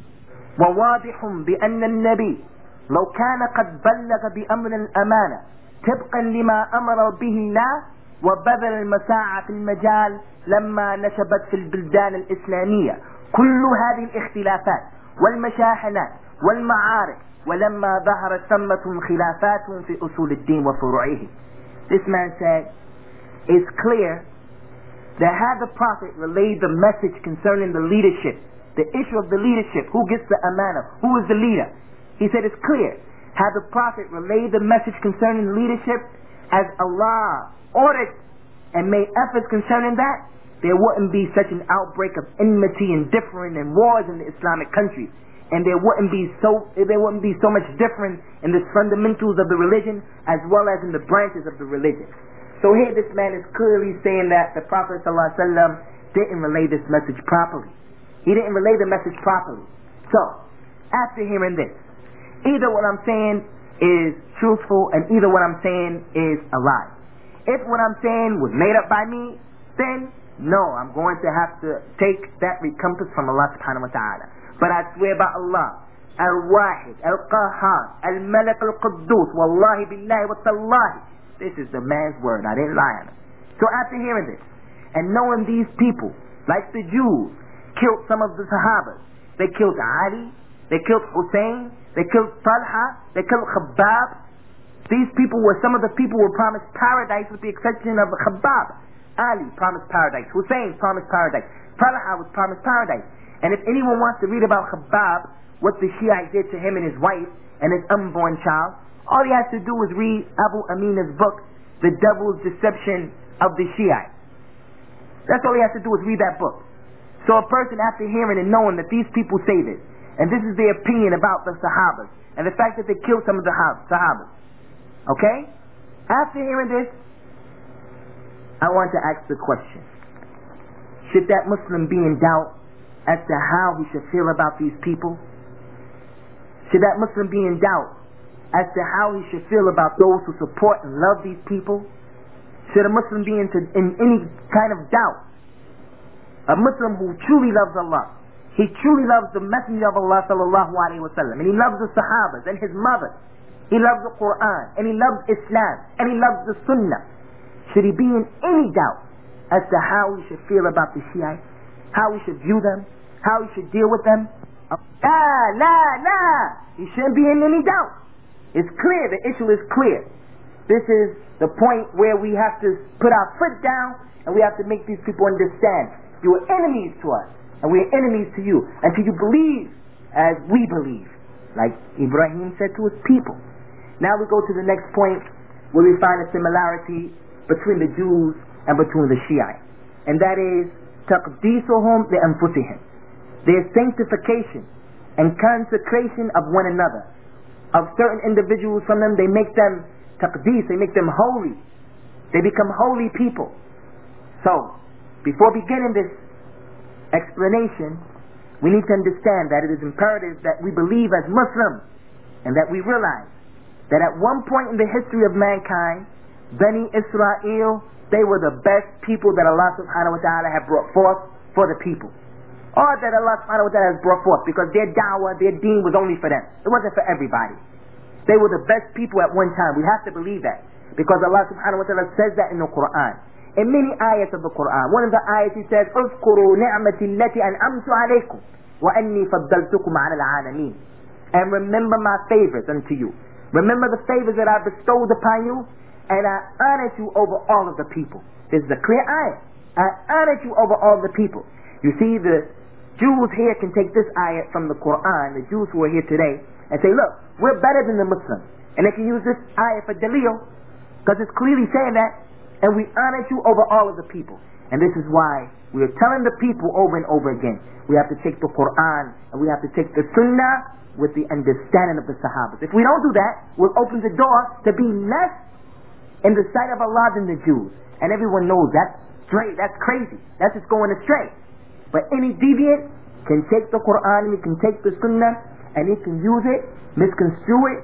وَوَاضِحٌ بِأَنَّ النَّبِيِّ لَوْ كَانَ قَدْ بَلَّغَ بِأَمْرِ الْأَمَانَةِ تِبْقًا لِمَا أَمَرَ بِهِ اللَّهُ وَبَذَلَ الْمَسَاعَةِ فِي الْمَجَالِ لَمَّا نَشَبَتْ فِي الْبِلْدَانِ الْإِسْلَامِيَّةِ كُلُّ هذه الاختلافات والمشاحنات والمعارك ولما ظهرت ثمة خلافات في أصول الدين وفروعه. This man said, it's clear that had the Prophet relayed the message concerning the leadership, the issue of the leadership, who gets the amana, who is the leader, he said it's clear, had the Prophet relayed the message concerning leadership as Allah ordered and made efforts concerning that, there wouldn't be such an outbreak of enmity and differing and wars in the Islamic countries. and there wouldn't be so there wouldn't be so much difference in the fundamentals of the religion as well as in the branches of the religion. So here this man is clearly saying that the Prophet ﷺ didn't relay this message properly. He didn't relay the message properly. So, after hearing this, either what I'm saying is truthful and either what I'm saying is a lie. If what I'm saying was made up by me, then no, I'm going to have to take that recompense from Allah subhanahu wa ta'ala. But I swear by Allah, Al-Wahid, Al-Qahhar, Al-Malik Al-Quddus, Wallahi Billahi wa Tallahi, this is the man's word, I didn't lie on him. So after hearing this, and knowing these people, like the Jews, killed some of the Sahabas, they killed Ali, they killed Hussein, they killed Talha, they killed Khabbab. These people were some of the people who were promised paradise with the exception of Khabbab. Ali promised paradise, Hussein promised paradise, Talha was promised paradise. And if anyone wants to read about Khabbab, what the Shiite did to him and his wife and his unborn child, all he has to do is read Abu Amina's book, The Devil's Deception of the Shiite. That's all he has to do is read that book. So a person after hearing and knowing that these people say this, and this is their opinion about the Sahabas, and the fact that they killed some of the Sahabas, okay? After hearing this, I want to ask the question, should that Muslim be in doubt as to how he should feel about these people? Should that Muslim be in doubt as to how he should feel about those who support and love these people? Should a Muslim be into, in any kind of doubt? A Muslim who truly loves Allah, he truly loves the Messenger of Allah sallallahu alaihi wasallam, and he loves the Sahabas and his mother, he loves the Quran, and he loves Islam, and he loves the Sunnah. Should he be in any doubt as to how he should feel about the Shiites, how he should view them, how he should deal with them? Nah, nah, nah. He shouldn't be in any doubt. It's clear, the issue is clear. This is the point where we have to put our foot down and we have to make these people understand. You are enemies to us and we are enemies to you until you believe as we believe, like Ibrahim said to his people. Now we go to the next point where we find a similarity between the Jews and between the Shiites, and that is taqdisuhum li anfusihim, their sanctification and consecration of one another. Of certain individuals from them, they make them taqdees, they make them holy. They become holy people. So, before beginning this explanation, we need to understand that it is imperative that we believe as Muslims and that we realize that at one point in the history of mankind, Bani Israel, they were the best people that Allah subhanahu wa ta'ala had brought forth for the people. Or that Allah subhanahu wa ta'ala has brought forth, because their da'wah, their deen was only for them. It wasn't for everybody. They were the best people at one time. We have to believe that, because Allah subhanahu wa ta'ala says that in the Quran. In many ayats of the Quran, one of the ayats he says, اذكروا نعمتي التي أنعمت عليكم وأني فضلتكم على العالمين. And remember my favors unto you. Remember the favors that I bestowed upon you, and I honored you over all of the people. This is a clear ayat. I honored you over all the people. You see, the Jews here can take this ayat from the Quran, the Jews who are here today, and say, look, we're better than the Muslims. And they can use this ayat for dalil, because it's clearly saying that, and we honored you over all of the people. And this is why we are telling the people over and over again, we have to take the Quran, and we have to take the Sunnah with the understanding of the Sahabas. If we don't do that, we'll open the door to be less in the sight of Allah than the Jews. And everyone knows that's straight, that's crazy, that's just going astray. But any deviant can take the Quran, he can take the Sunnah, and he can use it, misconstrue it,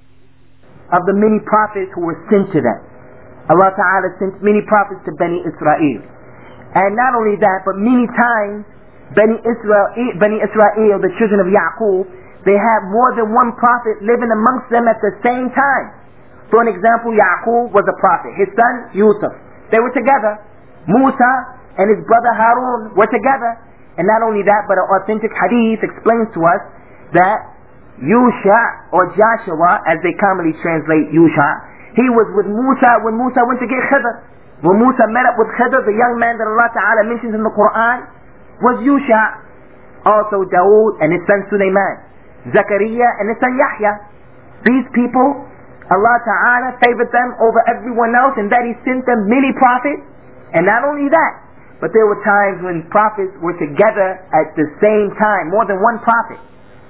of the many prophets who were sent to them. Allah Ta'ala sent many prophets to Bani Israel. And not only that, but many times, Bani Israel, Bani Israel, the children of Yaqub, they had more than one prophet living amongst them at the same time. For an example, Yaqub was a prophet. His son, Yusuf. They were together. Musa and his brother Harun were together. And not only that, but an authentic hadith explains to us that Yusha, or Joshua, as they commonly translate Yusha, he was with Musa when Musa went to get Khidr. When Musa met up with Khidr, the young man that Allah Ta'ala mentions in the Quran, was Yusha. Also Dawood and his son Sulaiman, Zakaria and his son Yahya. These people, Allah Ta'ala favored them over everyone else, and that He sent them many prophets. And not only that, but there were times when prophets were together at the same time, more than one prophet.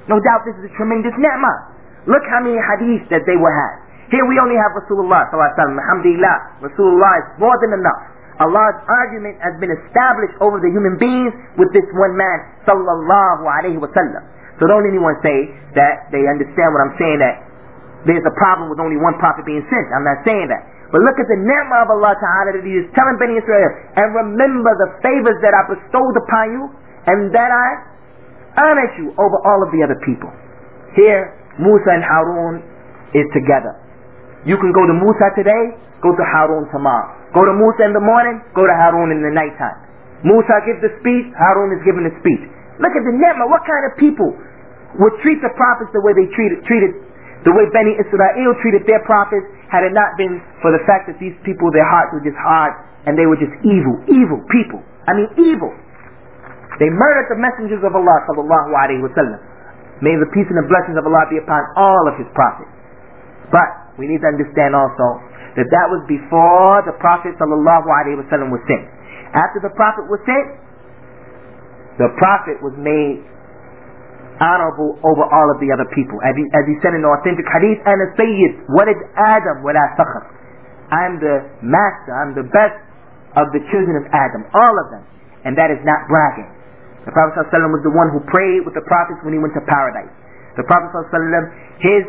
No doubt this is a tremendous ni'mah. Look how many hadiths that they will have. Here we only have Rasulullah sallallahu alaihi wasallam. Alhamdulillah, Rasulullah is more than enough. Allah's argument has been established over the human beings with this one man, sallallahu alaihi wasallam. So don't anyone say that they understand what I'm saying, that there's a problem with only one prophet being sent. I'm not saying that. But look at the ni'mah of Allah Ta'ala that He is telling Bani Israel, and remember the favors that I bestowed upon you, and that I honored you over all of the other people. Here, Musa and Harun is together. You can go to Musa today, go to Harun tomorrow. Go to Musa in the morning, go to Harun in the nighttime. Musa gives the speech, Harun is giving the speech. Look at the ni'mah. What kind of people would treat the prophets the way they treated, treated the way Bani Israel treated their prophets, had it not been for the fact that these people, their hearts were just hard and they were just evil, evil people. I mean evil. They murdered the messengers of Allah sallallahu alaihi wasallam. May the peace and the blessings of Allah be upon all of His prophets. But we need to understand also that that was before the Prophet sallallahu alaihi wasallam was sent. After the Prophet was sent, the Prophet was made honorable over all of the other people. As he, as he said in the authentic hadith, Ana Sayyid, walad Adam wala fakhr. I'm the master, I'm the best of the children of Adam, all of them. And that is not bragging. The Prophet ﷺ was the one who prayed with the prophets when he went to paradise. The Prophet ﷺ, his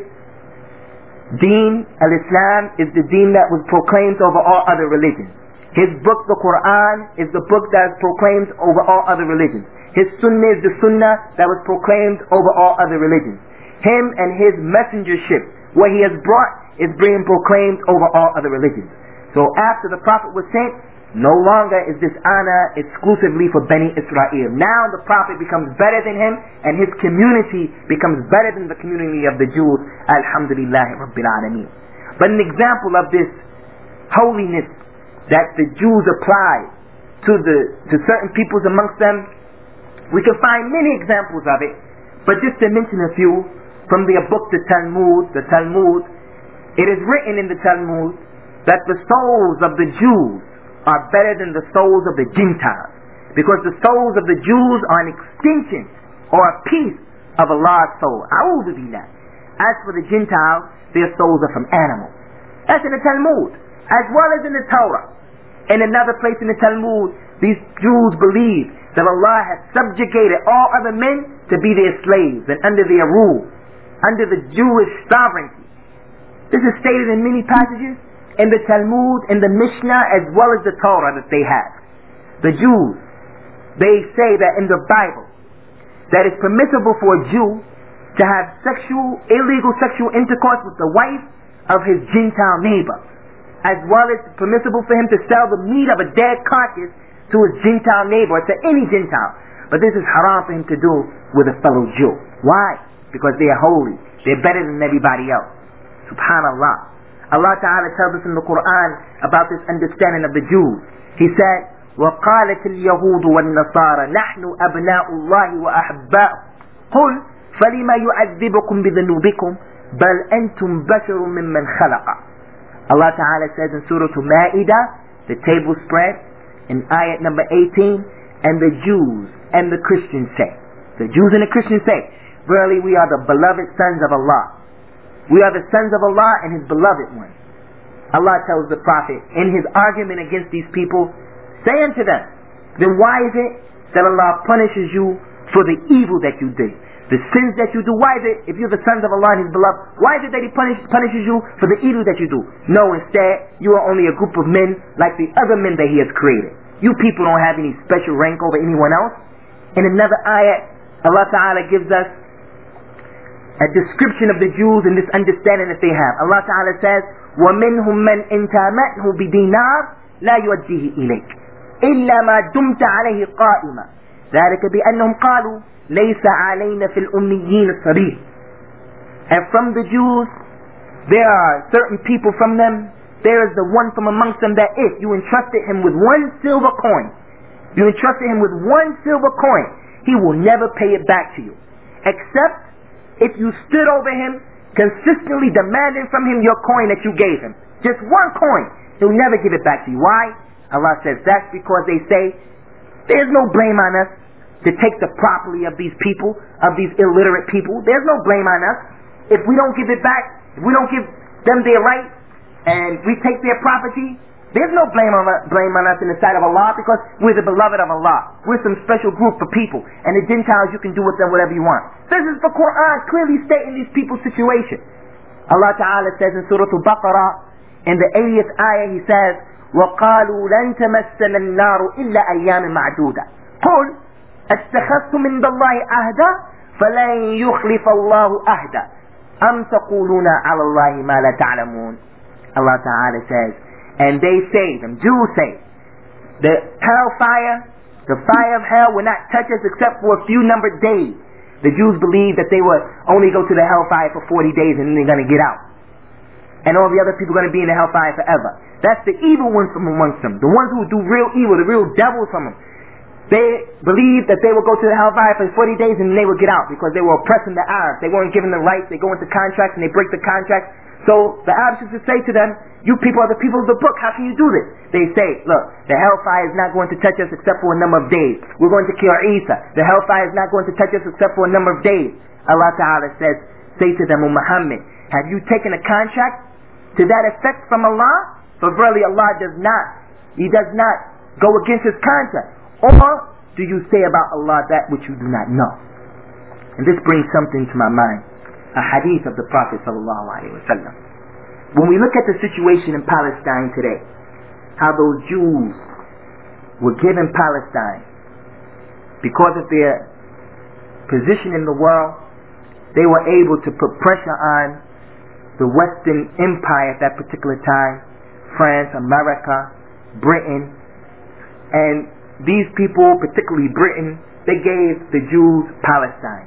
deen, al-Islam, is the deen that was proclaimed over all other religions. His book, the Quran, is the book that is proclaimed over all other religions. His sunnah is the sunnah that was proclaimed over all other religions. Him and his messengership, what he has brought, is being proclaimed over all other religions. So after the Prophet was sent, no longer is this honor exclusively for Bani Israel. Now the Prophet becomes better than him, and his community becomes better than the community of the Jews. Alhamdulillah Rabbil Alameen. But an example of this holiness that the Jews apply to the to certain peoples amongst them, we can find many examples of it, but just to mention a few, from the book, the Talmud, the Talmud, it is written in the Talmud that the souls of the Jews are better than the souls of the Gentiles, because the souls of the Jews are an extension or a piece of Allah's soul. A'udhu billah. As for the Gentiles, their souls are from animals. That's in the Talmud, as well as in the Torah. In another place in the Talmud, these Jews believe that Allah has subjugated all other men to be their slaves and under their rule, under the Jewish sovereignty. This is stated in many passages in the Talmud, in the Mishnah, as well as the Torah that they have. The Jews, they say that in the Bible, that it's permissible for a Jew to have sexual, illegal sexual intercourse with the wife of his Gentile neighbor, as well as permissible for him to sell the meat of a dead carcass to his Gentile neighbor, to any Gentile. But this is haram for him to do with a fellow Jew. Why? Because they are holy. They're better than everybody else. Subhanallah. Allah Ta'ala tells us in the Quran about this understanding of the Jews. He said, وَقَالَتِ الْيَهُودُ وَالنَّصَارَى نَحْنُ أَبْنَاءُ اللَّهِ وَأَحِبَّاؤُهُ قُلْ فَلِمَا يُعَذِّبُكُمْ بِذُنُوبِكُمْ بَلْ أَنْتُمْ بَشَرٌ مِّمَّنْ خَلَقَ. Allah Ta'ala says in Surah Al-Ma'idah, the table spread, in ayat number eighteen, and the Jews and the Christians say, the Jews and the Christians say, verily we are the beloved sons of Allah. We are the sons of Allah and His beloved ones. Allah tells the Prophet in his argument against these people, say unto them, then why is it that Allah punishes you for the evil that you did? The sins that you do, why is it, if you're the sons of Allah and His beloved, why is it that He punish, punishes you for the evil that you do? No, instead, you are only a group of men like the other men that He has created. You people don't have any special rank over anyone else. In another ayat, Allah Ta'ala gives us a description of the Jews and this understanding that they have. Allah Ta'ala says, وَمِنْهُمْ مَنْ إِنْتَامَتْهُ بِدِينَارٍ لَا يُؤَدِّيهِ إِلَيْكَ إِلَّا مَا دُمْتَ عَلَيْهِ قَائِمًا ذَلِكَ بِأَنَّهُمْ قَالُوا لَيْسَ عَلَيْنَا فِي الْأُمِّيِّينَ السَّبِيلٌ. And from the Jews, there are certain people from them, there is the one from amongst them that if you entrusted him with one silver coin, you entrusted him with one silver coin, he will never pay it back to you, except if you stood over him, consistently demanding from him your coin that you gave him. Just one coin, he'll never give it back to you. Why? Allah says that's because they say, there's no blame on us. to take the property of these people, of these illiterate people. There's no blame on us. If we don't give it back, if we don't give them their rights, and we take their property, there's no blame on, blame on us in the sight of Allah, because we're the beloved of Allah. We're some special group of people. And the Gentiles, you can do with them whatever you want. This is the Quran clearly stating these people's situation. Allah Ta'ala says in Surah Al-Baqarah, in the eightieth ayah, He says, وَقَالُوا لَن تَمَسَّنَا النَّارُ إِلَّا أَيَّامٍ مَعْدُودَةٍ قُلْ أَتَّخَذْتُم مِّن اللَّهِ عَهْدًا فَلَن يُخْلِفَ اللَّهُ عَهْدَهُ أَمْ تَقُولُونَ عَلَى اللَّهِ مَا لَا تَعْلَمُونَ. Allah Ta'ala says, and they say, them Jews say, the hellfire, the fire of hell will not touch us except for a few numbered days. The Jews believe that they will only go to the hellfire for forty days and then they're going to get out. And all the other people are going to be in the hellfire forever. That's the evil ones from amongst them. The ones who do real evil, the real devils from them. They believe that they will go to the hellfire for forty days and then they will get out because they were oppressing the Arabs. They weren't given the rights. They go into contracts and they break the contracts. So the Arabs used to say to them, you people are the people of the book, how can you do this? They say, look, the hellfire is not going to touch us except for a number of days. We're going to kill Isa. The hellfire is not going to touch us except for a number of days. Allah Ta'ala says, say to them, O Muhammad, have you taken a contract to that effect from Allah? For verily Allah does not, He does not go against His contract. Or do you say about Allah that which you do not know? And this brings something to my mind. A hadith of the Prophet sallallahu alaihi wasallam. When we look at the situation in Palestine today, how those Jews were given Palestine because of their position in the world, they were able to put pressure on the Western Empire at that particular time, France, America, Britain, and these people, particularly Britain, they gave the Jews Palestine.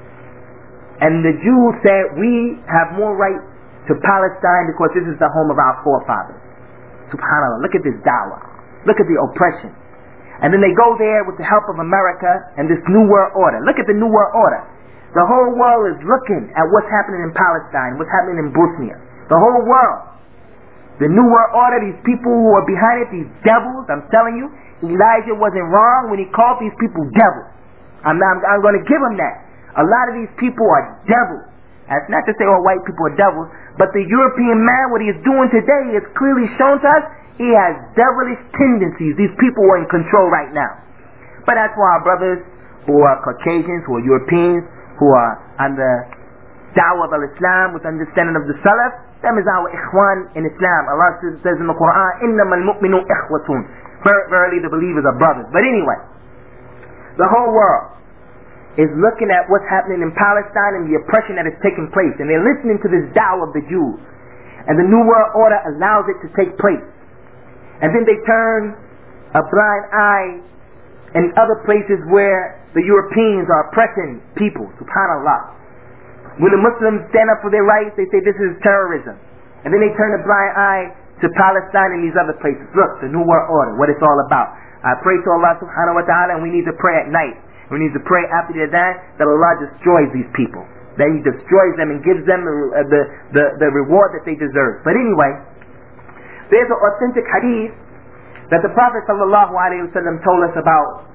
And the Jews said, we have more right to Palestine because this is the home of our forefathers. SubhanAllah, look at this dawah. Look at the oppression. And then they go there with the help of America and this New World Order. Look at the New World Order. The whole world is looking at what's happening in Palestine, what's happening in Bosnia. The whole world. The New World Order, these people who are behind it, these devils, I'm telling you, Elijah wasn't wrong when he called these people devils. I'm, not, I'm, I'm going to give him that. A lot of these people are devils. That's not to say all white people are devils, but the European man, what he is doing today is clearly shown to us, he has devilish tendencies. These people are in control right now. But that's why our brothers who are Caucasians, who are Europeans, who are on the da'wah of Islam with understanding of the Salaf, them is our ikhwan in Islam. Allah says in the Quran, إِنَّمَا الْمُؤْمِنُ إِخْوَةٌ. Verily the believers are brothers. But anyway, the whole world is looking at what's happening in Palestine and the oppression that is taking place. And they're listening to this da'wah of the Jews. And the New World Order allows it to take place. And then they turn a blind eye in other places where the Europeans are oppressing people. SubhanAllah. When the Muslims stand up for their rights, they say this is terrorism. And then they turn a blind eye to Palestine and these other places. Look, the New World Order, what it's all about. I pray to Allah subhanahu wa ta'ala, and we need to pray at night. We need to pray after the adhan that Allah destroys these people. That He destroys them and gives them the, uh, the, the, the reward that they deserve. But anyway, there's an authentic hadith that the Prophet sallallahu alaihi wasallam told us about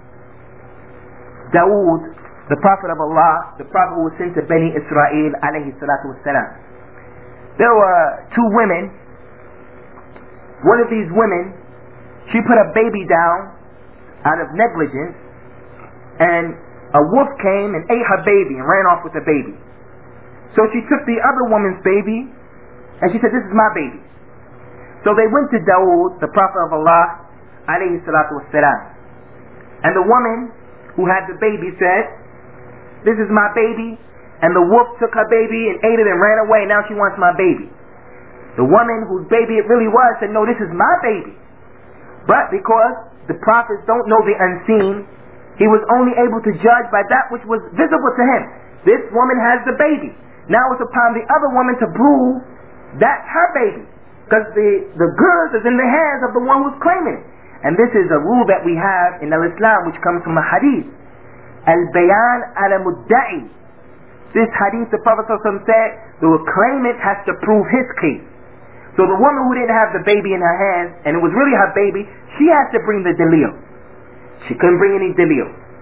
Dawood, the Prophet of Allah, the Prophet who was sent to Bani Israel alayhi salatu wassalam. There were two women. One of these women, she put a baby down out of negligence, and a wolf came and ate her baby and ran off with the baby. So she took the other woman's baby and she said, this is my baby. So they went to Dawood, the Prophet of Allah alayhi salatu wassalam. And the woman who had the baby said, this is my baby, and the wolf took her baby and ate it and ran away, now she wants my baby. The woman whose baby it really was said, no, this is my baby. But because the prophets don't know the unseen, he was only able to judge by that which was visible to him. This woman has the baby. Now it's upon the other woman to prove that's her baby, because the, the goods is in the hands of the one who's claiming it. And this is a rule that we have in Al-Islam, which comes from a hadith. Al-Bayan ala-Mudda'i. This hadith, the Prophet ﷺ said, the claimant has to prove his case. So the woman who didn't have the baby in her hands, and it was really her baby, she has to bring the dalil. She couldn't bring any dalil.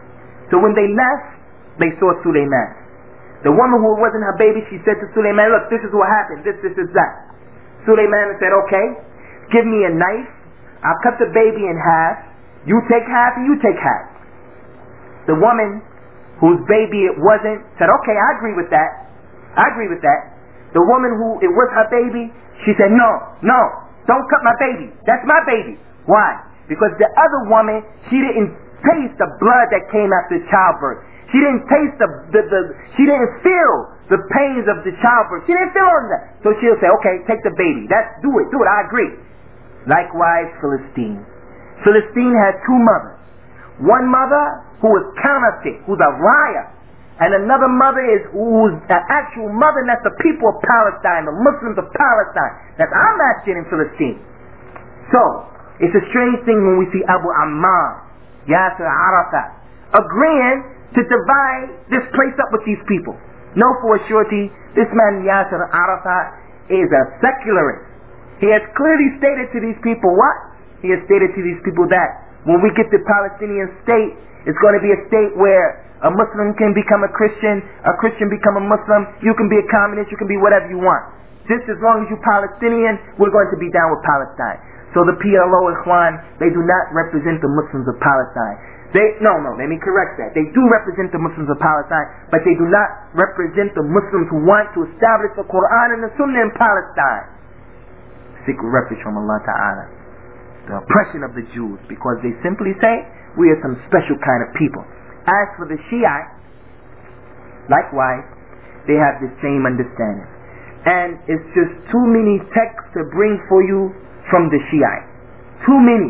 So when they left, they saw Suleiman. The woman who wasn't her baby, she said to Suleiman, look, this is what happened, this, this, this, that. Suleiman said, okay, give me a knife, I'll cut the baby in half, you take half and you take half. The woman whose baby it wasn't said, okay, I agree with that. I agree with that. The woman who it was her baby, she said, no, no, don't cut my baby. That's my baby. Why? Because the other woman, she didn't taste the blood that came after childbirth. She didn't taste the, the, the she didn't feel the pains of the childbirth. She didn't feel all of that. So she'll say, okay, take the baby. That's, do it, do it, I agree. Likewise, Philistine. Philistine has two mothers. One mother who is counterfeit, who's a liar. And another mother is who's the actual mother, and that's the people of Palestine, the Muslims of Palestine. That's our masjid in Philistine. So, it's a strange thing when we see Abu Ammar, Yasser Arafat, agreeing to divide this place up with these people. Know for a surety, this man Yasser Arafat is a secularist. He has clearly stated to these people what? He has stated to these people that when we get the Palestinian state, it's going to be a state where a Muslim can become a Christian, a Christian become a Muslim, you can be a communist, you can be whatever you want. Just as long as you're Palestinian, we're going to be down with Palestine. So the P L O Ikhwan, they do not represent the Muslims of Palestine. They, no, no, let me correct that. They do represent the Muslims of Palestine, but they do not represent the Muslims who want to establish the Quran and the Sunnah in Palestine. Seek refuge from Allah Ta'ala. The oppression of the Jews, because they simply say, we are some special kind of people. As for the Shiite, likewise, they have the same understanding. And it's just too many texts to bring for you from the Shiite. Too many.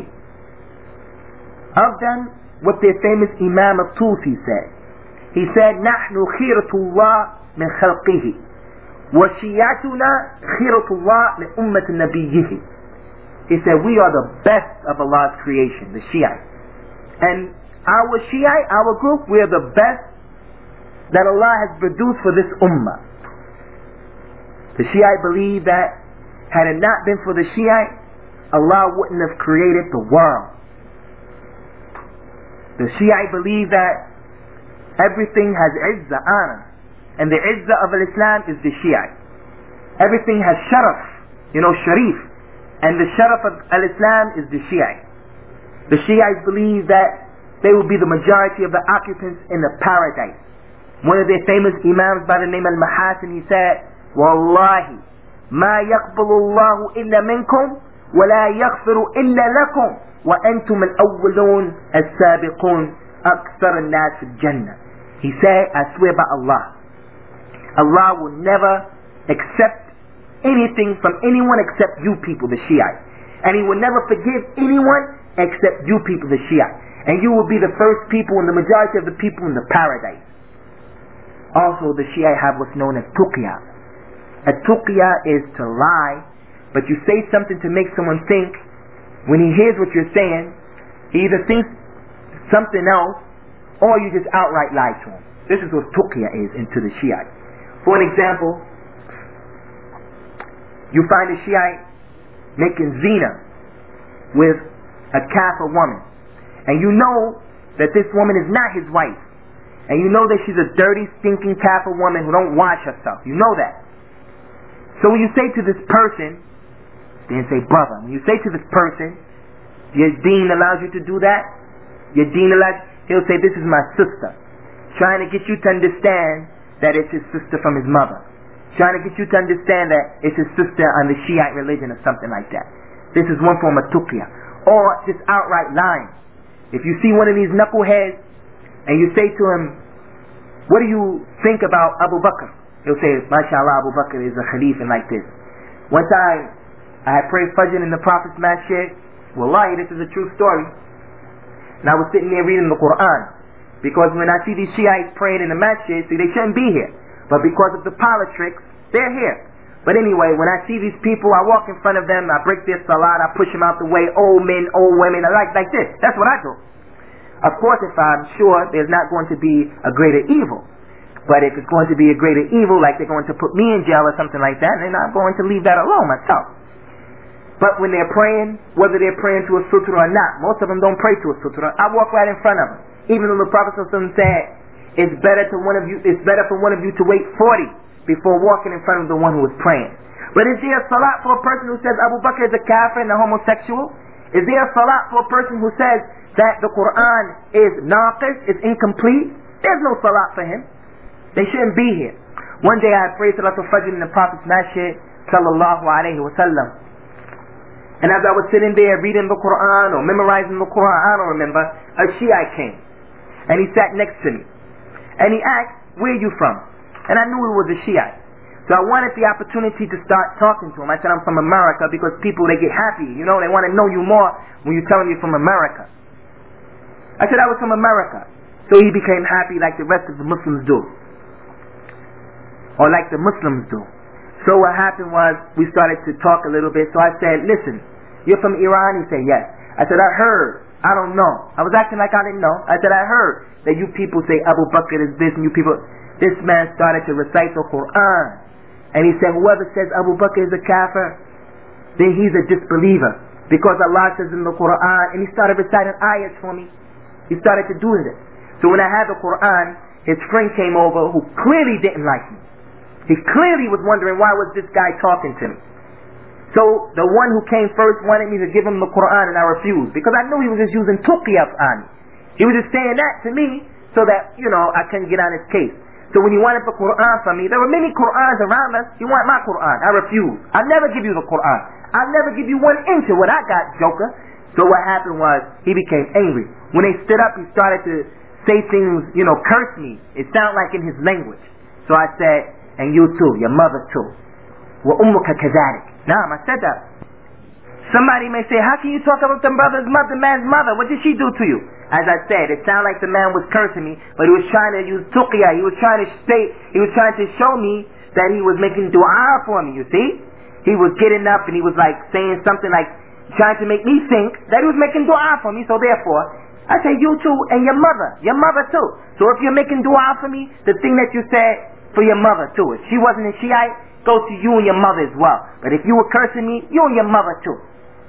Of them, what their famous Imam of Tusi said. He said, نحن خيرة الله من خلقه وشيعتنا خيرة الله من أمة نبيه. He said, we are the best of Allah's creation, the Shiite. And our Shiite, our group, we are the best that Allah has produced for this ummah. The Shiite believe that had it not been for the Shiite, Allah wouldn't have created the world. The Shiite believe that everything has izzah, honor. And the izzah of Islam is the Shiite. Everything has sharaf, you know, sharif. And the sharaf of Islam is the Shiite. The Shiites believe that they will be the majority of the occupants in the paradise. One of their famous imams by the name Al-Mahasin, he said, Wallahi, ma yaqbalu Allahu illa minkum, wa la yaghfiru illa lakum, wa antum al-awwalun as-sabiqun, akthar an-nas fil jannah. He said, I swear by Allah, Allah will never accept anything from anyone except you people, the Shiites. And He will never forgive anyone except you people, the Shiites. And you will be the first people and the majority of the people in the paradise. Also, the Shia have what's known as tuqya. A tuqya is to lie, but you say something to make someone think. When he hears what you're saying, he either thinks something else, or you just outright lie to him. This is what tuqya is into the Shiite. For an example, you find a Shiite making zina with a kafir woman. And you know that this woman is not his wife. And you know that she's a dirty, stinking kafir woman who don't wash herself. You know that. So when you say to this person, then say brother. When you say to this person, your deen allows you to do that? Your deen allows, he'll say, this is my sister. Trying to get you to understand that it's his sister from his mother. Trying to get you to understand that it's his sister on the Shiite religion or something like that. This is one form of tuqya. Or just outright lying. If you see one of these knuckleheads and you say to him, what do you think about Abu Bakr? He'll say, MashaAllah, Abu Bakr is a Khalif and like this. One time, I had prayed Fajr in the Prophet's masjid. Wallahi, this is a true story. And I was sitting there reading the Quran. Because when I see these Shiites praying in the masjid, see, they shouldn't be here. But because of the politics, they're here. But anyway, when I see these people, I walk in front of them, I break their salat, I push them out the way, old men, old women, I like like this. That's what I do. Of course, if I'm sure there's not going to be a greater evil. But if it's going to be a greater evil, like they're going to put me in jail or something like that, then I'm going to leave that alone myself. But when they're praying, whether they're praying to a sutra or not, most of them don't pray to a sutra. I walk right in front of them. Even though the Prophet said, it's better to one of you, it's better for one of you to wait forty before walking in front of the one who is praying. But is there a salat for a person who says Abu Bakr is a kafir and a homosexual? Is there a salat for a person who says that the Quran is naqis, is incomplete? There's no salat for him. They shouldn't be here. One day I prayed Salatul Fajr in the Prophet's Masjid, sallallahu alayhi wa sallam. And as I was sitting there reading the Quran or memorizing the Quran, I don't remember, a Shiite came. And he sat next to me. And he asked, where are you from? And I knew he was a Shiite. So I wanted the opportunity to start talking to him. I said, I'm from America, because people, they get happy. You know, they want to know you more when you tell them you're from America. I said, I was from America. So he became happy like the rest of the Muslims do. Or like the Muslims do. So what happened was, we started to talk a little bit. So I said, listen, you're from Iran? He said, yes. I said, I heard. I don't know. I was acting like I didn't know. I said, I heard that you people say Abu Bakr is this and you people... This man started to recite the Quran. And he said, whoever says Abu Bakr is a kafir, then he's a disbeliever. Because Allah says in the Quran, and he started reciting ayats for me. He started to do this. So when I had the Quran, his friend came over who clearly didn't like me. He clearly was wondering, why was this guy talking to me? So the one who came first wanted me to give him the Quran, and I refused. Because I knew he was just using tuqiyah on me. He was just saying that to me so that, you know, I couldn't get on his case. So when he wanted the Quran from me, there were many Qurans around us. You want my Quran? I refuse. I'll never give you the Quran. I'll never give you one inch of what I got, joker. So what happened was, he became angry. When they stood up, he started to say things, you know, curse me. It sounded like in his language. So I said, and you too, your mother too. Wa ummuka kadhalik. Naam, I said that. Somebody may say, how can you talk about the brother's mother, the man's mother? What did she do to you? As I said, it sounded like the man was cursing me, but he was trying to use tuqiyah. He was trying to state, he was trying to show me that he was making dua for me, you see? He was getting up and he was like saying something like, trying to make me think that he was making dua for me. So therefore, I say, you too, and your mother, your mother too. So if you're making dua for me, the thing that you said for your mother too. If she wasn't a Shiite, go to you and your mother as well. But if you were cursing me, you and your mother too.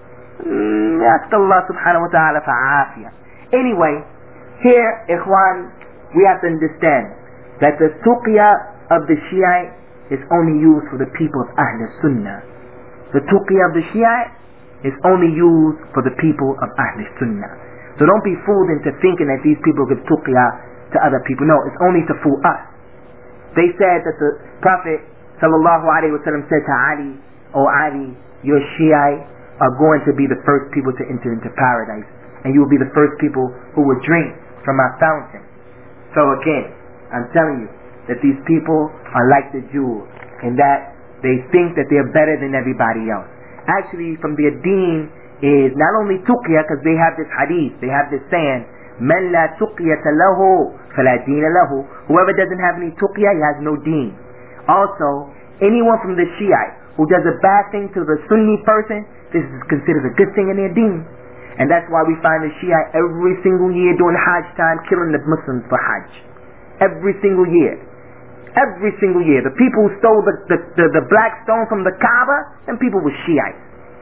Mm, ask Allah subhanahu wa ta'ala for afiyah. Anyway, here, ikhwan, we have to understand that the tuqiyah of the Shiite is only used for the people of Ahl Sunnah. The tuqiyah of the Shiite is only used for the people of Ahl Sunnah. So don't be fooled into thinking that these people give tuqiyah to other people. No, it's only to fool us. They said that the Prophet sallallahu alaihi wasallam said to Ali, "O Ali, your Shiite are going to be the first people to enter into paradise, and you will be the first people who will drink from my fountain." So again, I'm telling you that these people are like the Jews in that they think that they're better than everybody else. Actually, from their deen is not only tuqiyah, because they have this hadith, they have this saying, "Man la tuqiyata lahu, fala deena lahu." Whoever doesn't have any tuqiyah, he has no deen. Also, anyone from the Shiite who does a bad thing to the Sunni person, this is considered a good thing in their deen. And that's why we find the Shiite every single year during Hajj time killing the Muslims for Hajj. Every single year. Every single year. The people who stole the, the, the, the black stone from the Kaaba, and people were Shiites.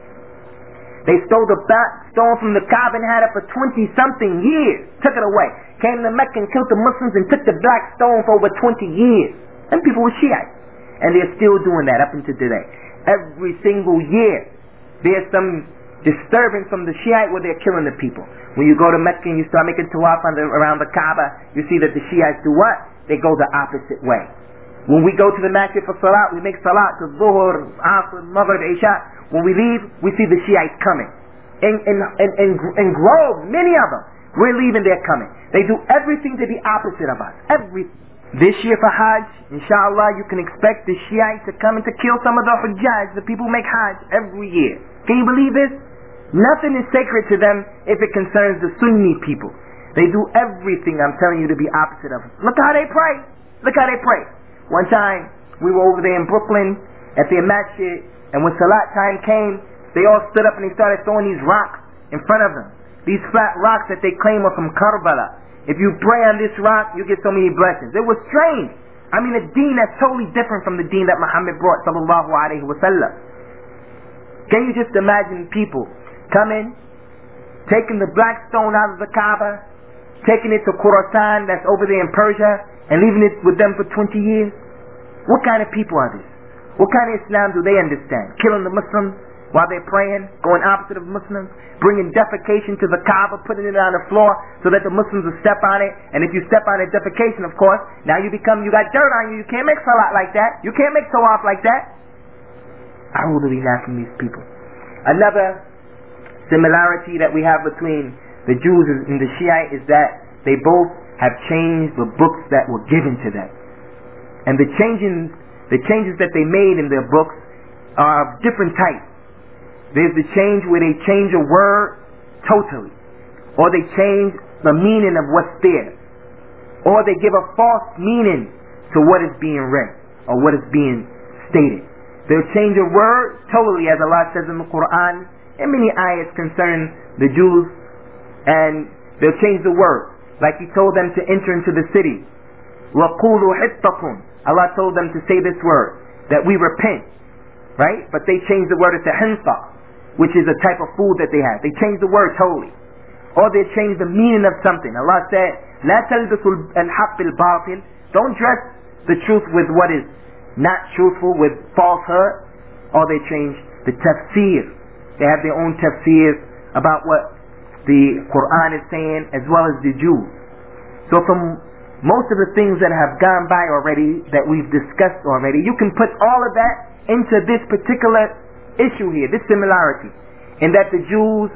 They stole the black stone from the Kaaba and had it for twenty something years. Took it away. Came to Mecca and killed the Muslims and took the black stone for over twenty years. And people were Shiites. And they're still doing that up until today. Every single year there's some disturbance from the Shiite where they're killing the people. When you go to Mecca and you start making tawaf around the Kaaba, you see that the Shiites do what? They go the opposite way. When we go to the masjid for salat, we make salat to Zuhur, Asr, Maghrib, Isha. When we leave, we see the Shiites coming. In, in, in, in, in groves, many of them. We're leaving, they're coming. They do everything to the opposite of us. Every This year for Hajj, inshallah, you can expect the Shiites to come and to kill some of the Hujjaj, the people who make Hajj, every year. Can you believe this? Nothing is sacred to them if it concerns the Sunni people. They do everything, I'm telling you, to be opposite of us. Look how they pray. Look how they pray. One time, we were over there in Brooklyn at their masjid, and when Salat time came, they all stood up and they started throwing these rocks in front of them. These flat rocks that they claim are from Karbala. If you pray on this rock, you get so many blessings. It was strange. I mean, a deen that's totally different from the deen that Muhammad brought, sallallahu alaihi wasallam. Can you just imagine people coming, taking the black stone out of the Kaaba, taking it to Khorasan, that's over there in Persia, and leaving it with them for twenty years? What kind of people are this? What kind of Islam do they understand? Killing the Muslims while they're praying, going opposite of Muslims, bringing defecation to the Kaaba, putting it on the floor so that the Muslims will step on it. And if you step on a defecation, of course, now you become, you got dirt on you. You can't make salat like that. You can't make tawaf like that. A'udhu billah from these people. Another similarity that we have between the Jews and the Shia is that they both have changed the books that were given to them. And the changes, the changes that they made in their books are of different types. There's the change where they change a word totally, or they change the meaning of what's there, or they give a false meaning to what is being read or what is being stated. They'll change a word totally, as Allah says in the Quran, and many ayats concerning the Jews, and they'll change the word. Like He told them to enter into the city. وَقُولُوا حِطَّةٌ. Allah told them to say this word, that we repent. Right? But they changed the word to hinta, which is a type of food that they have. They changed the word totally. Or they changed the meaning of something. Allah said, لَا تَلْبِسُوا الْحَقِّ الْبَاطِلِ. Don't dress the truth with what is not truthful, with falsehood. Or they changed the tafsir. They have their own tafsirs about what the Quran is saying, as well as the Jews. So from most of the things that have gone by already, that we've discussed already, you can put all of that into this particular issue here, this similarity, in that the Jews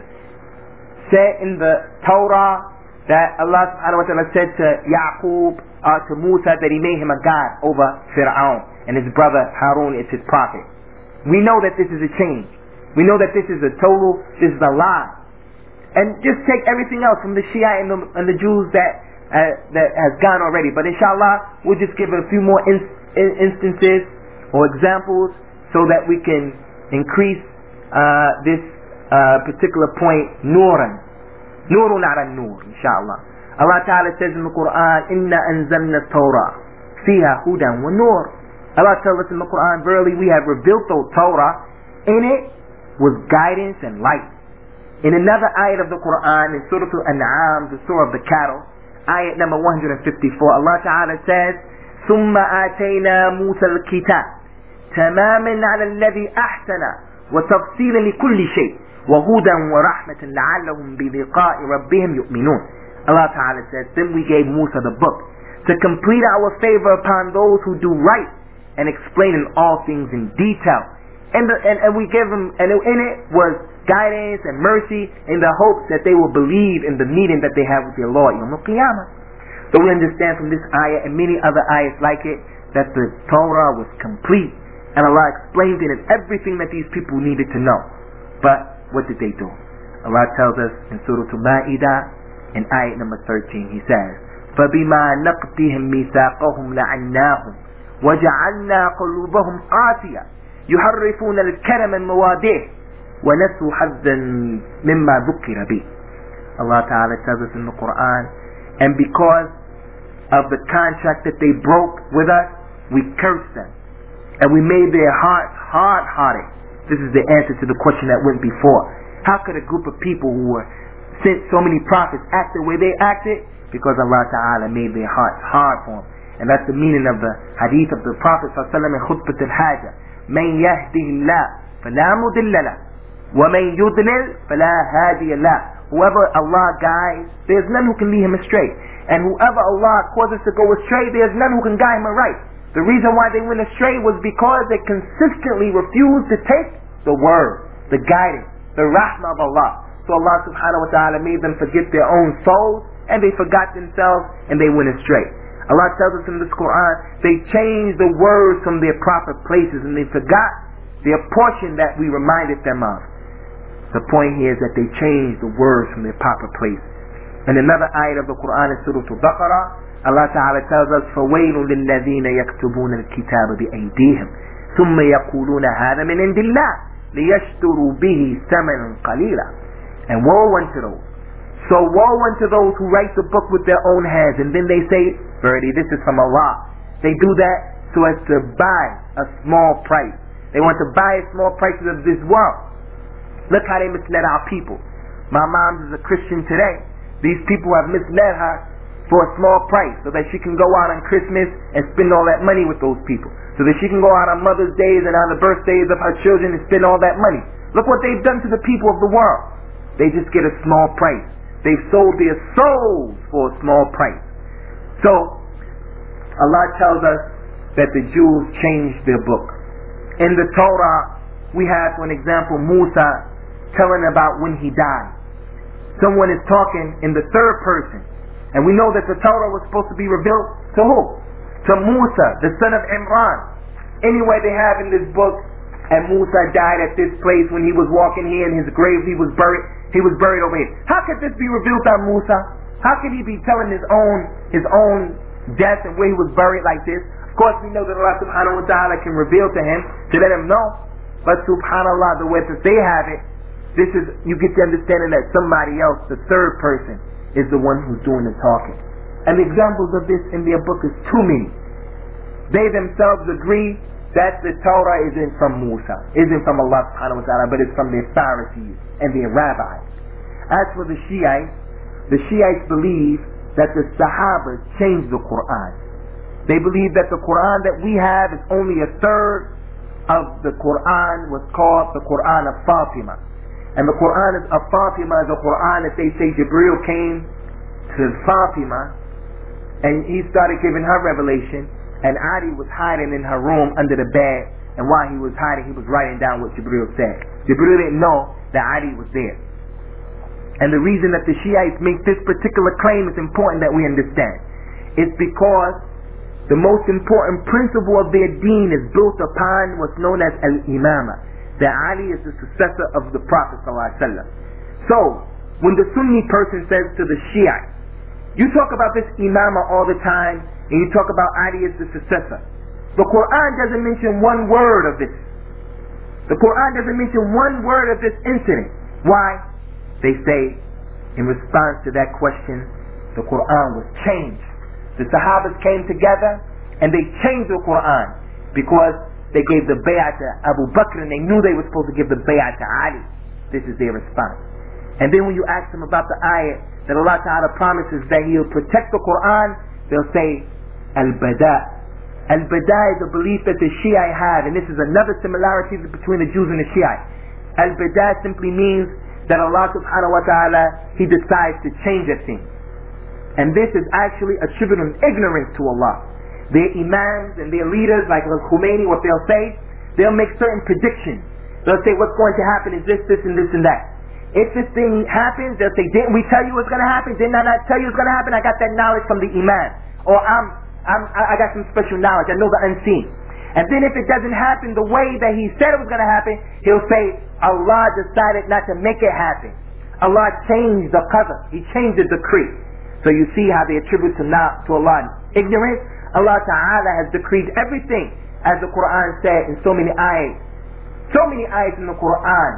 said in the Torah that Allah subhanahu wa ta'ala said to Yaqub, or to Musa, that He made him a god over Fir'aun, and his brother Harun is his prophet. We know that this is a change. We know that this is a total, this is a lie. And just take everything else from the Shia and the, and the Jews that uh, that has gone already. But inshallah, we'll just give a few more in, in, instances or examples so that we can increase uh, this uh, particular point. Nuran, Nurun ala nur, inshallah. Allah Ta'ala says in the Quran, Inna anzalna Torah fiha hudan wa nur. Allah tells us in the Quran, verily we have revealed the Torah, in it was guidance and light. In another ayat of the Quran, in Surah Al-An'am, the Surah of the Cattle, ayat number one hundred fifty-four, Allah Ta'ala says, ثُمَّ آتَيْنَا مُوسَى الْكِتَابَ تَمَامًا عَلَى الَّذِي أَحْسَنَ وَتَفْصِيلًا لِكُلِّ شَيْءٍ وَهُدًى وَرَحْمَةً لَعَلَّهُمْ بِلِقَاءِ رَبِّهِمْ يُؤْمِنُونَ. Allah Ta'ala says, then we gave Musa the book to complete our favor upon those who do right and explain in all things in detail. And, the, and, and we gave them, and in it was guidance and mercy, in the hopes that they will believe in the meeting that they have with their Lord Yawm al-Qiyamah. So we understand from this ayah and many other ayahs like it that the Torah was complete, and Allah explained in it everything that these people needed to know. But what did they do? Allah tells us in Surah Al-Ma'idah in ayat number thirteen, He says, فَبِمَا نَقْتِهِمْ مِيثَاقَهُمْ لَعَنَّاهُمْ وَجَعَلْنَا قُلُوبَهُمْ قَاسِيَةً يُحَرِّفُونَ الْكَلِمَ عَنْ مَوَاضِعِهِ وَنَسُوا حَظًّا مِمَّا ذُكِّرَ بِهِ. Allah Ta'ala tells us in the Quran, and because of the contract that they broke with us, we cursed them, and we made their hearts hard-hearted. This is the answer to the question that went before. How could a group of people who were sent so many prophets act the way they acted? Because Allah Ta'ala made their hearts hard for them. And that's the meaning of the hadith of the Prophet sallallahu alaihi wasallam in Khutbat al-Hajah. مَنْ يَهْدِهِ اللَّهُ فَلَا مُضِلَّ لَهُ وَمَنْ يُضْلِلْ فَلَا هَادِيَ لَهُ. Whoever Allah guides, there's none who can lead him astray. And whoever Allah causes to go astray, there's none who can guide him aright. The reason why they went astray was because they consistently refused to take the word, the guidance, the rahmah of Allah. So Allah subhanahu wa ta'ala made them forget their own souls, and they forgot themselves, and they went astray. Allah tells us in this Quran, they changed the words from their proper places, and they forgot their portion that we reminded them of. The point here is that they changed the words from their proper place. In another ayat of the Quran in Surah Al-Baqarah, Allah Ta'ala tells us, فَوَيْلٌ لِلَّذِينَ يَكْتُبُونَ الْكِتَابَ بِأَيْدِيهِمْ ثُمَّ يَقُولُونَ هَذَا مِنْ عِنْدِ اللَّهِ لِيَشْتُرُوا بِهِ ثَمَنًا قَلِيلًا. And woe unto those. So woe unto those who write the book with their own hands, and then they say, verily this is from Allah. They do that so as to buy a small price. They want to buy small prices of this world. Look how they misled our people. My mom is a Christian today, These people have misled her for a small price so that she can go out on Christmas and spend all that money with those people. So that she can go out on Mother's Days and on the birthdays of her children and spend all that money. Look what they've done to the people of the world. They just get a small price. They've sold their souls for a small price. So, Allah tells us that the Jews changed their book. In the Torah, we have, for an example, Musa telling about when he died. Someone is talking in the third person. And we know that the Torah was supposed to be revealed to who? To Musa, the son of Imran. Anyway, they have in this book, and Musa died at this place when he was walking here in his grave. He was buried. He was buried over here. How could this be revealed on Musa? How could he be telling his own his own death and where he was buried like this? Of course, we know that Allah Subhanahu wa Taala can reveal to him to let him know. But Subhanallah, the way that they have it, this is you get the understanding that somebody else, the third person, is the one who's doing the talking. And the examples of this in their book is too many. They themselves agree that the Torah isn't from Musa, isn't from Allah subhanahu wa ta'ala, but it's from their Pharisees and their rabbis. As for the Shiites, the Shiites believe that the Sahabas changed the Quran. They believe that the Quran that we have is only a third of the Quran was called the Quran of Fatima. And the Quran of Fatima is a Quran that they say Jibreel came to Fatima and he started giving her revelation, and Ali was hiding in her room under the bed, and while he was hiding he was writing down what Jibreel said. Jibreel didn't know that Ali was there. And the reason that the Shiites make this particular claim is important that we understand. It's because the most important principle of their deen is built upon what's known as al-imama, that Ali is the successor of the Prophet ﷺ. So, when the Sunni person says to the Shiite, you talk about this imama all the time, and you talk about Ali as the successor. The Quran doesn't mention one word of this. The Quran doesn't mention one word of this incident. Why? They say, in response to that question, the Quran was changed. The Sahabas came together, and they changed the Quran, because they gave the bay'ah to Abu Bakr, and they knew they were supposed to give the bay'ah to Ali. This is their response. And then when you ask them about the ayat that Allah Ta'ala promises that He'll protect the Quran, they'll say, Al-Bada'. Al-Bada' is a belief that the Shiite have, and this is another similarity between the Jews and the Shiite. Al-Bada' simply means that Allah Subhanahu wa Ta'ala, He decides to change a thing. And this is actually attributing ignorance to Allah. Their imams and their leaders, like Khomeini, what they'll say, they'll make certain predictions. They'll say what's going to happen is this, this, and this, and that. If this thing happens, they'll say, didn't we tell you what's going to happen? Didn't I not tell you what's going to happen? I got that knowledge from the imam. Or I'm, I'm, I got some special knowledge. I know the unseen. And then if it doesn't happen the way that he said it was going to happen, he'll say, Allah decided not to make it happen. Allah changed the qadr. He changed the decree. So you see how they attribute to, not, to Allah ignorance. Allah Ta'ala has decreed everything, as the Quran said in so many ayahs. So many ayahs in the Quran.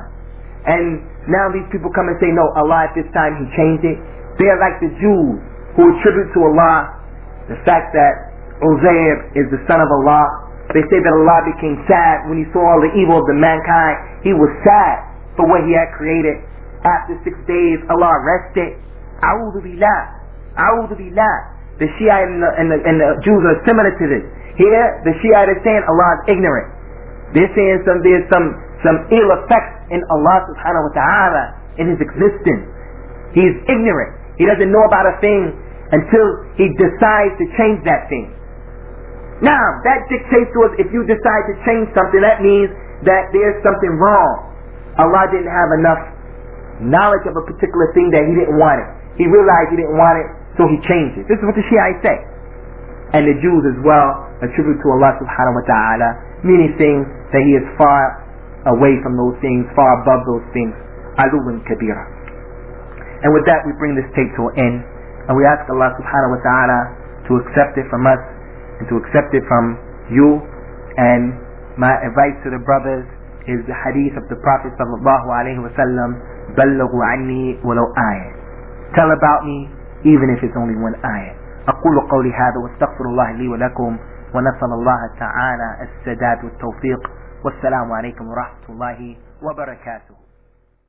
And now these people come and say, no, Allah at this time He changed it. They are like the Jews who attribute to Allah the fact that Uzair is the son of Allah. They say that Allah became sad when He saw all the evil of the mankind. He was sad for what He had created. After six days, Allah rested. A'udhu billah. A'udhu billah. The Shiite and the, and, the, and the Jews are similar to this. Here, the Shiite is saying Allah is ignorant. They're saying some, there's some, some ill effects in Allah subhanahu wa ta'ala in His existence. He is ignorant. He doesn't know about a thing until He decides to change that thing. Now, that dictates to us, if you decide to change something, that means that there's something wrong. Allah didn't have enough knowledge of a particular thing that He didn't want it. He realized He didn't want it, so He changed it. This is what the Shiites say. And the Jews as well attribute to Allah subhanahu wa ta'ala many things that He is far away from those things, far above those things. Aluwin kabira. And with that we bring this tape to an end, and we ask Allah subhanahu wa ta'ala to accept it from us and to accept it from you. And my advice to the brothers is the hadith of the Prophet sallallahu alaihi wasallam, balaghu anni walau ayat. Tell about me even if it's only one ayat. أقول قولي هذا واستغفر الله لي ولكم ونسأل الله تعالى السداد والتوفيق والسلام عليكم ورحمة الله وبركاته.